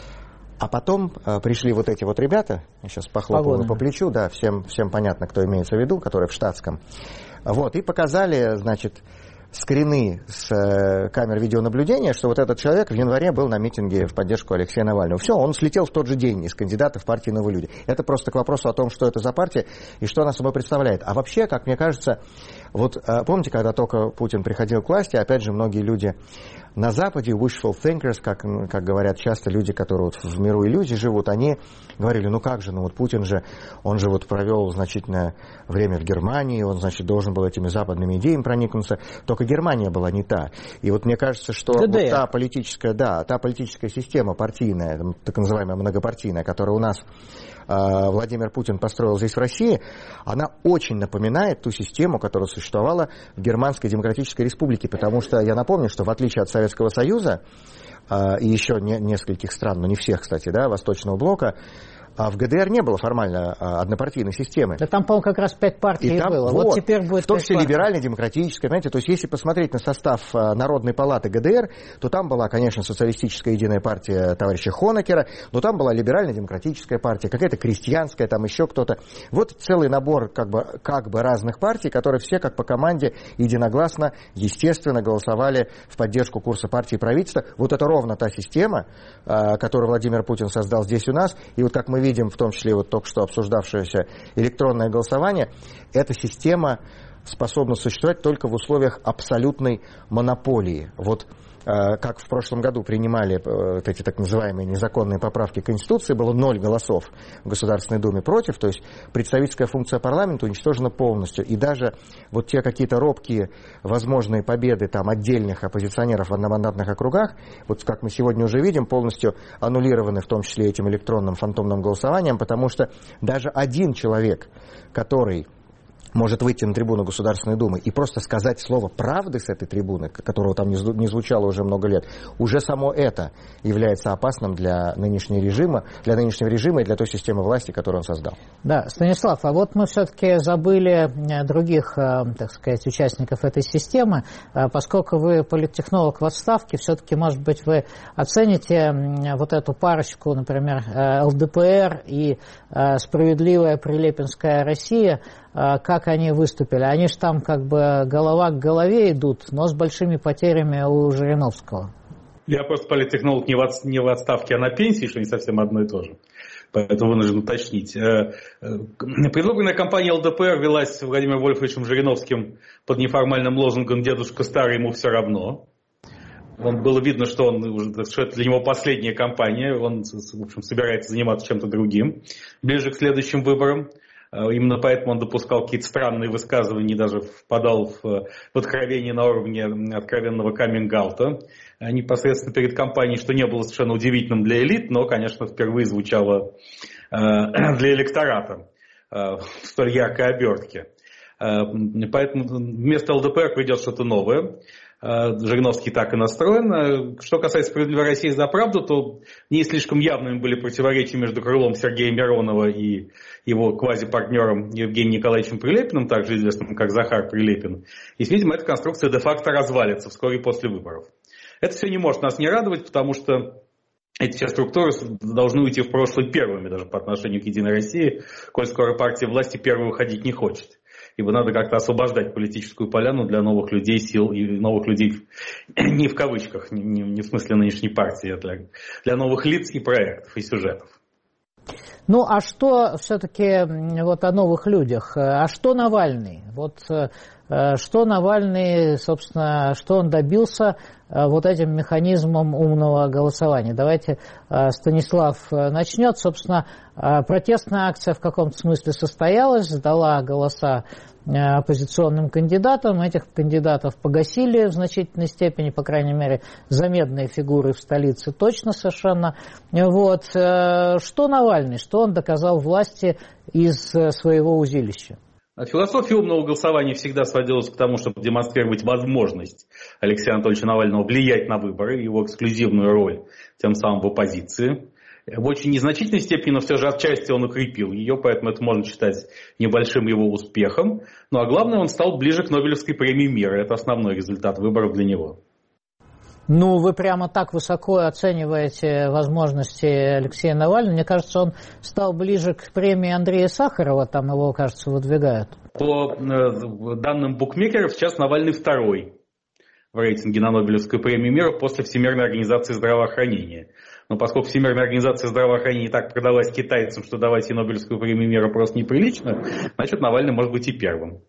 А потом пришли вот эти вот ребята, я сейчас похлопаю по плечу, да, всем понятно, кто имеется в виду, которые в штатском, вот, и показали, значит, скрины с камер видеонаблюдения, что вот этот человек в январе был на митинге в поддержку Алексея Навального. Все, он слетел в тот же день из кандидатов партии «Новые люди». Это просто к вопросу о том, что это за партия и что она собой представляет. А вообще, как мне кажется, вот помните, когда только Путин приходил к власти, опять же, многие люди на Западе, wishful thinkers, как говорят часто люди, которые вот в миру иллюзий живут, они говорили, ну как же, ну вот Путин же, он же вот провел значительное время в Германии, он, значит, должен был этими западными идеями проникнуться, только Германия была не та. И вот мне кажется, что вот та политическая система партийная, так называемая многопартийная, которая у нас Владимир Путин построил здесь в России, она очень напоминает ту систему, которая существовала в Германской Демократической Республике, потому что я напомню, что в отличие от Советского Союза и еще нескольких стран, но не всех, кстати, да, Восточного блока, в ГДР не было формально однопартийной системы. Да там, по-моему, как раз 5 партий было. Вот теперь будет в том числе либеральной, демократической, понимаете, то есть если посмотреть на состав Народной палаты ГДР, то там была, конечно, социалистическая единая партия товарища Хонекера, но там была либерально-демократическая партия, какая-то крестьянская, там еще кто-то. Вот целый набор как бы разных партий, которые все как по команде единогласно, естественно, голосовали в поддержку курса партии и правительства. Вот это ровно та система, которую Владимир Путин создал здесь у нас, и вот как мы видим, в том числе вот только что обсуждавшееся электронное голосование, эта система способна существовать только в условиях абсолютной монополии. Вот как в прошлом году принимали вот эти так называемые незаконные поправки к Конституции, было 0 голосов в Государственной Думе против, то есть представительская функция парламента уничтожена полностью. И даже вот те какие-то робкие возможные победы там отдельных оппозиционеров в одномандатных округах, вот как мы сегодня уже видим, полностью аннулированы в том числе этим электронным фантомным голосованием, потому что даже один человек, который может выйти на трибуну Государственной Думы и просто сказать слово правды с этой трибуны, которого там не звучало уже много лет, уже само это является опасным для нынешнего режима и для той системы власти, которую он создал. Да, Станислав, а вот мы все-таки забыли других, так сказать, участников этой системы. Поскольку вы политтехнолог в отставке, все-таки, может быть, вы оцените вот эту парочку, например, ЛДПР и «Справедливая Прилепинская Россия», как они выступили. Они же там как бы голова к голове идут, но с большими потерями у Жириновского. Я просто политтехнолог не в отставке, а на пенсии, что не совсем одно и то же. Поэтому вынужден уточнить. Предвыборная кампания ЛДПР велась Владимиром Вольфовичем Жириновским под неформальным лозунгом «Дедушка старый, ему все равно». Было видно, что это для него последняя кампания, он, в общем, собирается заниматься чем-то другим, ближе к следующим выборам. Именно поэтому он допускал какие-то странные высказывания, даже впадал в откровение на уровне откровенного каминг-аута непосредственно перед кампанией, что не было совершенно удивительным для элит, но, конечно, впервые звучало для электората в столь яркой обертке. Поэтому вместо ЛДПР придет что-то новое. Жириновский так и настроен. Что касается «Справедливой России за правду», то не слишком явными были противоречия между крылом Сергея Миронова и его квазипартнером Евгением Николаевичем Прилепиным, также известным как Захар Прилепин. И, видимо, эта конструкция де-факто развалится вскоре после выборов. Это все не может нас не радовать, потому что эти все структуры должны уйти в прошлое первыми, даже по отношению к «Единой России», коль скоро партия власти первой выходить не хочет. Ибо надо как-то освобождать политическую поляну для новых людей, сил и новых людей не в кавычках, не в смысле нынешней партии, а для новых лиц и проектов, и сюжетов. Ну, а что все-таки вот о новых людях? А что Навальный? Вот что Навальный, собственно, что он добился вот этим механизмом умного голосования? Давайте Станислав начнет. Собственно, протестная акция в каком-то смысле состоялась, дала голоса оппозиционным кандидатам. Этих кандидатов погасили в значительной степени, по крайней мере, заметные фигуры в столице точно совершенно. Вот. Что Навальный, что он доказал власти из своего узилища? Философия умного голосования всегда сводилась к тому, чтобы демонстрировать возможность Алексея Анатольевича Навального влиять на выборы, его эксклюзивную роль тем самым в оппозиции. В очень незначительной степени, но все же отчасти он укрепил ее, поэтому это можно считать небольшим его успехом. Ну а главное, он стал ближе к Нобелевской премии мира. Это основной результат выборов для него. Ну, вы прямо так высоко оцениваете возможности Алексея Навального. Мне кажется, он стал ближе к премии Андрея Сахарова, там его, кажется, выдвигают. По данным букмекеров, сейчас Навальный второй в рейтинге на Нобелевскую премию мира после Всемирной организации здравоохранения. Но поскольку Всемирная организация здравоохранения так продалась китайцам, что давать ей Нобелевскую премию мира просто неприлично, значит, Навальный может быть и первым.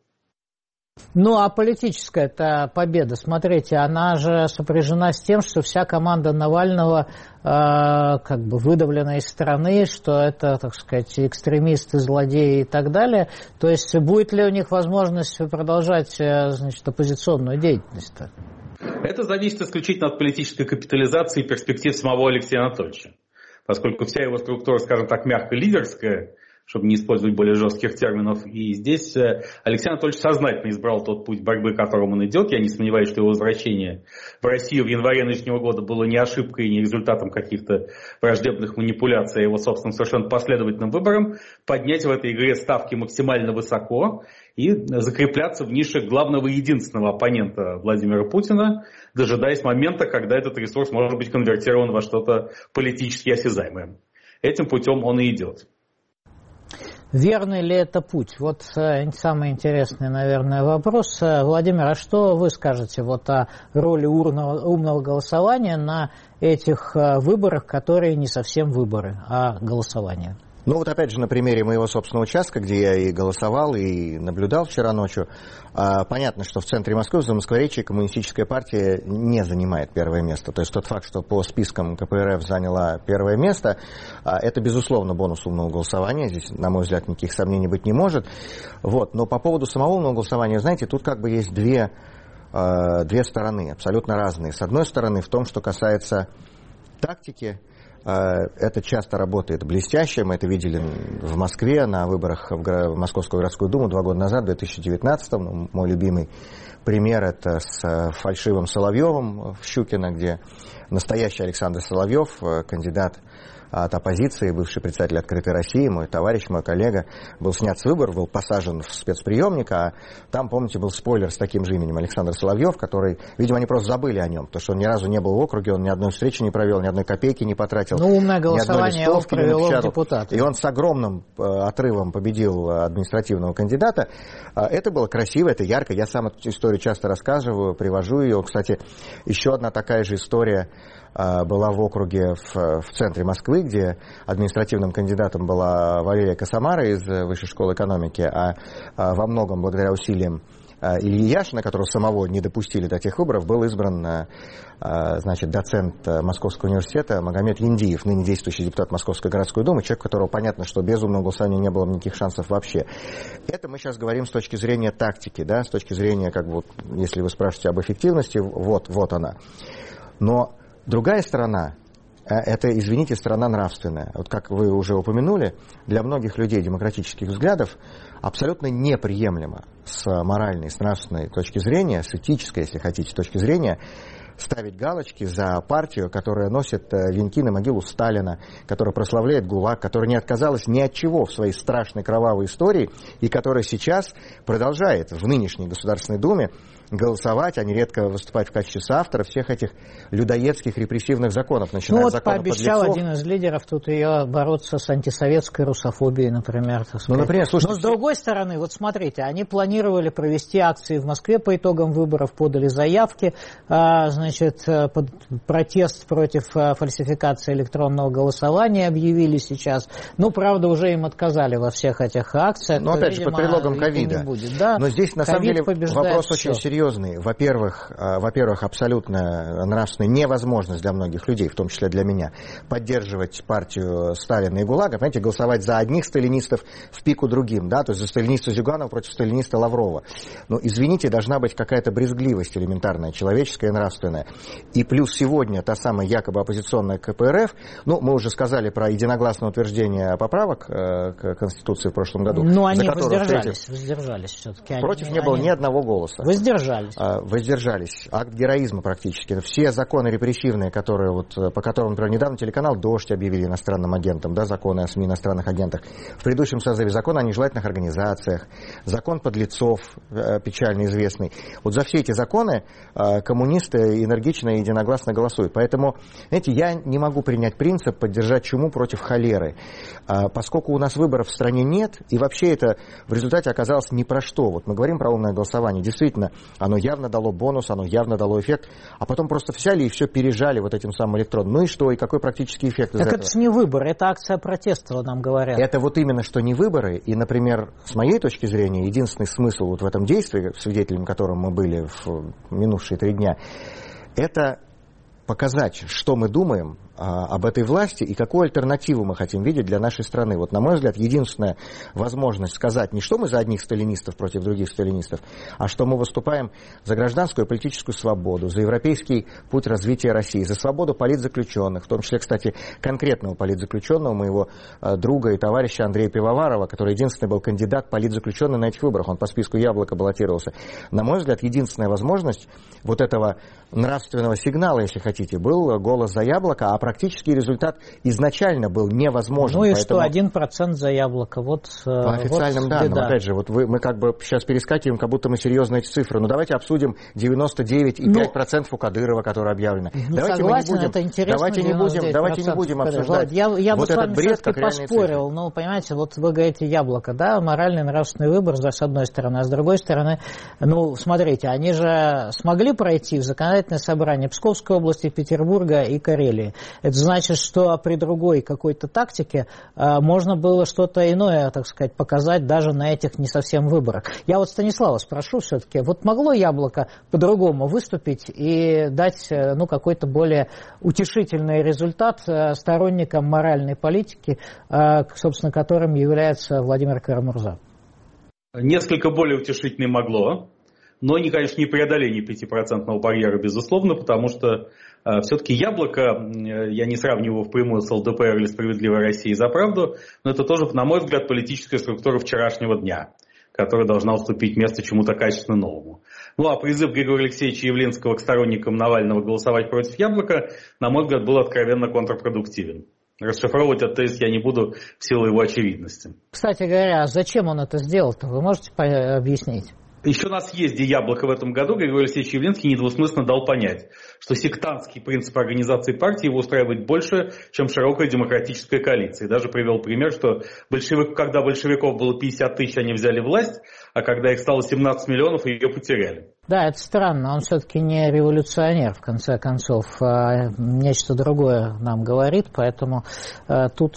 Ну, а политическая-то победа, смотрите, она же сопряжена с тем, что вся команда Навального как бы выдавлена из страны, что это, так сказать, экстремисты, злодеи и так далее. То есть будет ли у них возможность продолжать, значит, оппозиционную деятельность-то? Это зависит исключительно от политической капитализации и перспектив самого Алексея Анатольевича. Поскольку вся его структура, скажем так, мягко-лидерская, чтобы не использовать более жестких терминов. И здесь Алексей Анатольевич сознательно избрал тот путь борьбы, которым он идет. Я не сомневаюсь, что его возвращение в Россию в январе нынешнего года было не ошибкой и не результатом каких-то враждебных манипуляций, а его собственным совершенно последовательным выбором поднять в этой игре ставки максимально высоко и закрепляться в нише главного и единственного оппонента Владимира Путина, дожидаясь момента, когда этот ресурс может быть конвертирован во что-то политически осязаемое. Этим путем он и идет. Верный ли это путь? Вот самый интересный, наверное, вопрос. Владимир, а что вы скажете вот о роли умного голосования на этих выборах, которые не совсем выборы, а голосование? Ну вот опять же на примере моего собственного участка, где я и голосовал, и наблюдал вчера ночью, понятно, что в центре Москвы, в Замоскворечье, коммунистическая партия не занимает первое место. То есть тот факт, что по спискам КПРФ заняла первое место, это, безусловно, бонус умного голосования. Здесь, на мой взгляд, никаких сомнений быть не может. Вот. Но по поводу самого умного голосования, знаете, тут как бы есть две стороны, абсолютно разные. С одной стороны, в том, что касается тактики, Это часто работает блестяще. Мы это видели в Москве на выборах в Московскую городскую думу 2 года назад, в 2019-м. Мой любимый пример — это с фальшивым Соловьевым в Щукино, где настоящий Александр Соловьев, кандидат от оппозиции, бывший председатель «Открытой России», мой товарищ, мой коллега, был снят с выборов, был посажен в спецприемник, а там, помните, был спойлер с таким же именем — Александр Соловьев, который, видимо, они просто забыли о нем, потому что он ни разу не был в округе, он ни одной встречи не провел, ни одной копейки не потратил. Ну, умное голосование его провело в депутаты. И он с огромным отрывом победил административного кандидата. Это было красиво, это ярко. Я сам эту историю часто рассказываю, привожу ее. Кстати, еще одна такая же история была в округе в центре Москвы, где административным кандидатом была Валерия Косомара из Высшей школы экономики, а во многом благодаря усилиям Ильи Яшина, которого самого не допустили до тех выборов, был избран, значит, доцент Московского университета Магомед Линдиев, ныне действующий депутат Московской городской думы, человек, у которого понятно, что без умного голосования не было никаких шансов вообще. Это мы сейчас говорим с точки зрения тактики, да, с точки зрения, как бы, если вы спрашиваете об эффективности, вот она. Но другая сторона — это, извините, сторона нравственная. Вот как вы уже упомянули, для многих людей демократических взглядов абсолютно неприемлемо с моральной, с нравственной точки зрения, с этической, если хотите, точки зрения, ставить галочки за партию, которая носит венки на могилу Сталина, которая прославляет ГУЛАГ, которая не отказалась ни от чего в своей страшной кровавой истории и которая сейчас продолжает в нынешней Государственной Думе голосовать, а нередко выступать в качестве соавтора всех этих людоедских репрессивных законов, начиная от закона подлецов. Ну вот пообещал один из лидеров тут ее бороться с антисоветской русофобией, например. Ну, например, слушайте, но с другой стороны, вот смотрите, они планировали провести акции в Москве по итогам выборов, подали заявки, значит, под протест против фальсификации электронного голосования объявили сейчас. Ну, правда, уже им отказали во всех этих акциях. Но опять же, под предлогом ковида. Да, но здесь, на самом деле, вопрос очень серьезный. Во-первых, абсолютно нравственная невозможность для многих людей, в том числе для меня, поддерживать партию Сталина и ГУЛАГа, понимаете, голосовать за одних сталинистов в пику другим, да, то есть за сталиниста Зюганова против сталиниста Лаврова. Ну, извините, должна быть какая-то брезгливость элементарная, человеческая и нравственная. И плюс сегодня та самая якобы оппозиционная КПРФ, ну, мы уже сказали про единогласное утверждение поправок к Конституции в прошлом году. Ну, они воздержались все-таки. Против не было ни одного голоса. Воздержались. Акт героизма практически. Все законы репрессивные, которые по которым, например, недавно телеканал «Дождь» объявили иностранным агентом, да, законы о СМИ иностранных агентах. В предыдущем созыве закон о нежелательных организациях, закон подлецов, печально известный. Вот за все эти законы коммунисты энергично и единогласно голосуют. Поэтому, знаете, я не могу принять принцип поддержать чуму против холеры. Поскольку у нас выборов в стране нет, и вообще это в результате оказалось ни про что. Вот мы говорим про умное голосование. Действительно, оно явно дало бонус, оно явно дало эффект, а потом просто взяли и все пережали вот этим самым электроном. Ну и что, и какой практический эффект из этого? Так это же не выборы, это акция протеста, нам говорят. Это вот именно что не выборы, и, например, с моей точки зрения, единственный смысл вот в этом действии, свидетелем которым мы были в минувшие 3 дня, это показать, что мы думаем об этой власти и какую альтернативу мы хотим видеть для нашей страны. Вот, на мой взгляд, единственная возможность сказать не что мы за одних сталинистов против других сталинистов, а что мы выступаем за гражданскую и политическую свободу, за европейский путь развития России, за свободу политзаключенных, в том числе, кстати, конкретного политзаключенного, моего друга и товарища Андрея Пивоварова, который единственный был кандидат политзаключенный на этих выборах, он по списку «Яблоко» баллотировался. На мой взгляд, единственная возможность вот этого нравственного сигнала, если хотите, был голос за «Яблоко», а практический результат изначально был невозможен. Ну и поэтому... что, 1% за «Яблоко». Вот, по официальным данным, беда. Опять же, мы как бы сейчас перескакиваем, как будто мы серьезно эти цифры. Ну давайте обсудим 99,5% у Кадырова, которые объявлены. Давайте согласен, мы не будем, это интересно. Давайте не будем обсуждать. Я вот бы с вами бред, все-таки поспорил. Ну, понимаете, вот вы говорите «Яблоко», да, моральный, нравственный выбор, с одной стороны, а с другой стороны, ну, смотрите, они же смогли пройти в законодательное собрание Псковской области, Петербурга и Карелии. Это значит, что при другой какой-то тактике можно было что-то иное, так сказать, показать даже на этих не совсем выборах. Я вот Станислава спрошу все-таки, вот могло «Яблоко» по-другому выступить и дать, ну, какой-то более утешительный результат сторонникам моральной политики, собственно, которым является Владимир Кара-Мурза? Несколько более утешительный могло. Но, конечно, не преодоление 5% барьера, безусловно, потому что Все-таки Яблоко, я не сравниваю его впрямую с ЛДПР или Справедливой Россией за правду, но это тоже, на мой взгляд, политическая структура вчерашнего дня, которая должна уступить место чему-то качественно новому. Ну а призыв Григория Алексеевича Явлинского к сторонникам Навального голосовать против Яблока, на мой взгляд, был откровенно контрпродуктивен. Расшифровывать этот тезис я не буду в силу его очевидности. Кстати говоря, а зачем он это сделал-то? Вы можете объяснить? Еще на съезде Яблоко в этом году Григорий Алексеевич Явлинский недвусмысленно дал понять, что сектантский принцип организации партии его устраивает больше, чем широкая демократическая коалиция. И даже привел пример, что когда большевиков было 50 тысяч, они взяли власть, а когда их стало 17 миллионов, ее потеряли. Да, это странно. Он все-таки не революционер, в конце концов. Нечто другое нам говорит, поэтому тут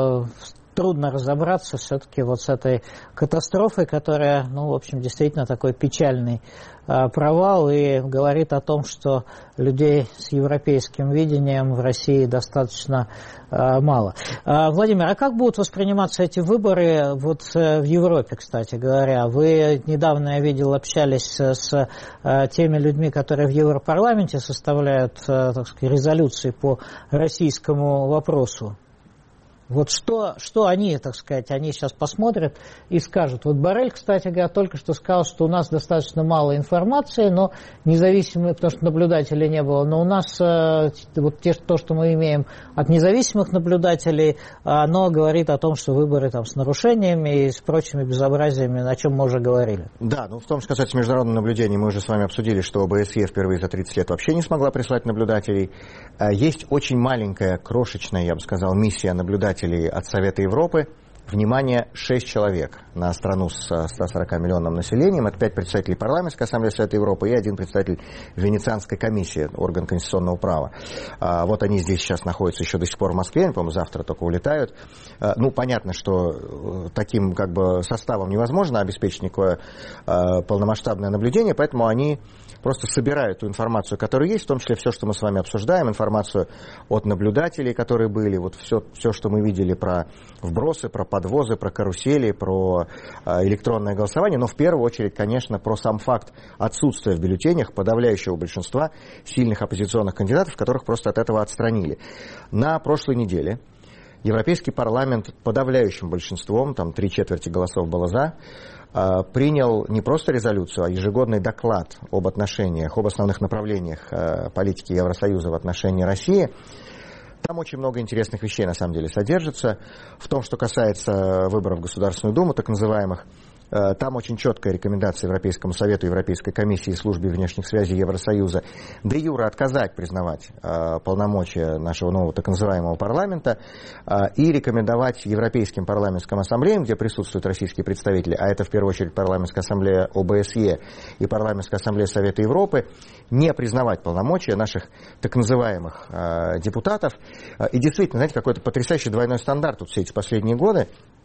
трудно разобраться все-таки вот с этой катастрофой, которая, в общем, действительно такой печальный провал и говорит о том, что людей с европейским видением в России достаточно мало. Владимир, а как будут восприниматься эти выборы вот в Европе, кстати говоря? Вы недавно, я видел, общались с теми людьми, которые в Европарламенте составляют, так сказать, резолюции по российскому вопросу. Вот что они, так сказать, они сейчас посмотрят и скажут. Вот Боррель, кстати говоря, только что сказал, что у нас достаточно мало информации, но независимые, потому что наблюдателей не было, но у нас вот то, что мы имеем от независимых наблюдателей, оно говорит о том, что выборы там с нарушениями и с прочими безобразиями, о чем мы уже говорили. Да, в том, что касается международного наблюдения, мы уже с вами обсудили, что ОБСЕ впервые за 30 лет вообще не смогла прислать наблюдателей. Есть очень маленькая, крошечная, я бы сказал, миссия наблюдателей от Совета Европы. Внимание, 6 человек на страну с 140-миллионным населением. Это 5 представителей парламентской ассамблеи Совета Европы и 1 представитель Венецианской комиссии, орган конституционного права. Вот они здесь сейчас находятся еще до сих пор в Москве, они, по-моему, завтра только улетают. Понятно, что таким составом невозможно обеспечить никакое полномасштабное наблюдение, поэтому они просто собирают ту информацию, которая есть, в том числе все, что мы с вами обсуждаем, информацию от наблюдателей, которые были, вот все, что мы видели про вбросы, про подвозы, про карусели, про электронное голосование, но в первую очередь, конечно, про сам факт отсутствия в бюллетенях подавляющего большинства сильных оппозиционных кандидатов, которых просто от этого отстранили. На прошлой неделе Европейский парламент подавляющим большинством, там 3/4 голосов было за, принял не просто резолюцию, а ежегодный доклад об основных направлениях политики Евросоюза в отношении России. Там очень много интересных вещей, на самом деле, содержится. В том, что касается выборов в Государственную Думу, так называемых, там очень четкая рекомендация Европейскому Совету, Европейской комиссии и Службе внешних связей Евросоюза де юре отказать признавать полномочия нашего нового так называемого парламента и рекомендовать Европейским парламентским ассамблеям, где присутствуют российские представители, а это в первую очередь парламентская ассамблея ОБСЕ и парламентская ассамблея Совета Европы, не признавать полномочия наших так называемых депутатов. И действительно, знаете, какой-то потрясающий двойной стандарт тут все эти последние годы.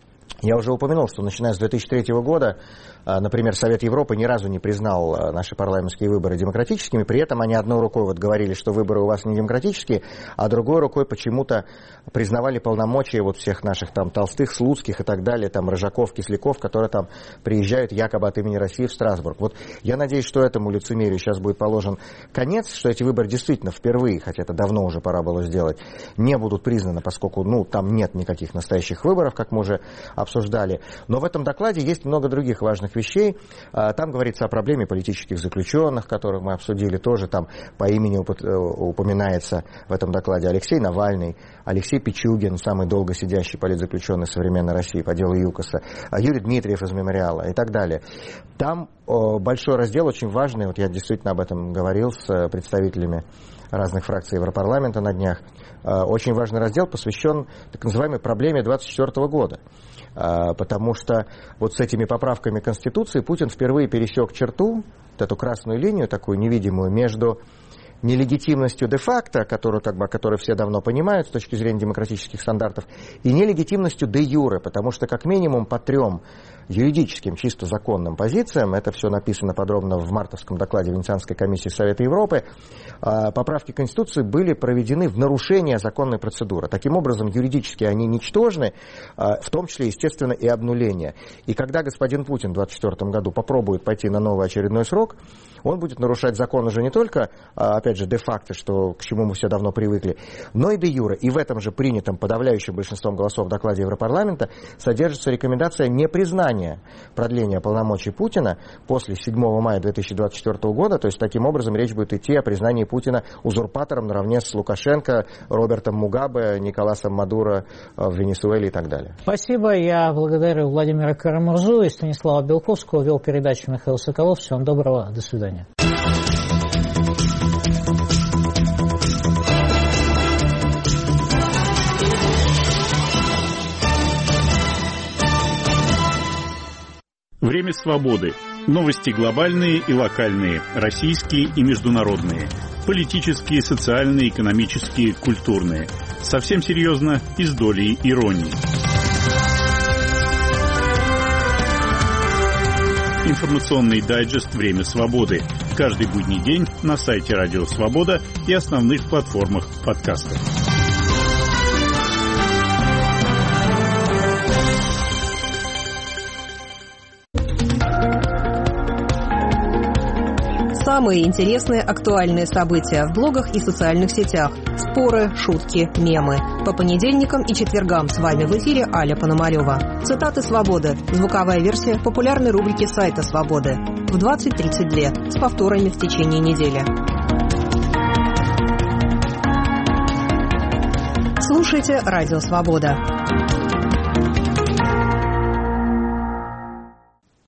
Я уже упомянул, что начиная с 2003 года, например, Совет Европы ни разу не признал наши парламентские выборы демократическими, при этом они одной рукой говорили, что выборы у вас не демократические, а другой рукой почему-то признавали полномочия всех наших там Толстых, Слуцких и так далее, там Рыжаков, Кисляков, которые там приезжают якобы от имени России в Страсбург. Вот я надеюсь, что этому лицемерию сейчас будет положен конец, что эти выборы действительно впервые, хотя это давно уже пора было сделать, не будут признаны, поскольку там нет никаких настоящих выборов, как мы уже обсуждали. Но в этом докладе есть много других важных вещей. Там говорится о проблеме политических заключенных, которых мы обсудили тоже. Там по имени упоминается в этом докладе Алексей Навальный, Алексей Пичугин, самый долго сидящий политзаключенный современной России по делу ЮКОСа, Юрий Дмитриев из «Мемориала» и так далее. Там большой раздел, очень важный, я действительно об этом говорил с представителями разных фракций Европарламента на днях, очень важный раздел посвящен так называемой проблеме 24 года. Потому что с этими поправками Конституции Путин впервые пересек черту, эту красную линию, такую невидимую, между нелегитимностью де-факто, которую все давно понимают с точки зрения демократических стандартов, и нелегитимностью де-юре, потому что как минимум по 3 юридическим, чисто законным позициям, это все написано подробно в мартовском докладе Венецианской комиссии Совета Европы, поправки Конституции были проведены в нарушение законной процедуры. Таким образом, юридически они ничтожны, в том числе, естественно, и обнуление. И когда господин Путин в 2024 году попробует пойти на новый очередной срок, он будет нарушать закон уже не только, опять же, де-факто, что к чему мы все давно привыкли, но и де-юре. И в этом же принятом подавляющим большинством голосов докладе Европарламента содержится рекомендация непризнания продления полномочий Путина после 7 мая 2024 года. То есть, таким образом, речь будет идти о признании Путина узурпатором наравне с Лукашенко, Робертом Мугабе, Николасом Мадуро в Венесуэле и так далее. Спасибо. Я благодарю Владимира Карамурзу и Станислава Белковского. Вел передачу Михаил Соколов. Всего вам доброго. До свидания. Время свободы. Новости глобальные и локальные, российские и международные. Политические, социальные, экономические, культурные. Совсем серьезно и с долей иронии. Информационный дайджест «Время свободы». Каждый будний день на сайте Радио Свобода и основных платформах подкастов. Самые интересные актуальные события в блогах и социальных сетях. Споры, шутки, мемы. По понедельникам и четвергам с вами в эфире Аля Пономарева. Цитаты «Свободы». Звуковая версия популярной рубрики сайта «Свободы». В 20:32 с повторами в течение недели. Слушайте «Радио Свобода».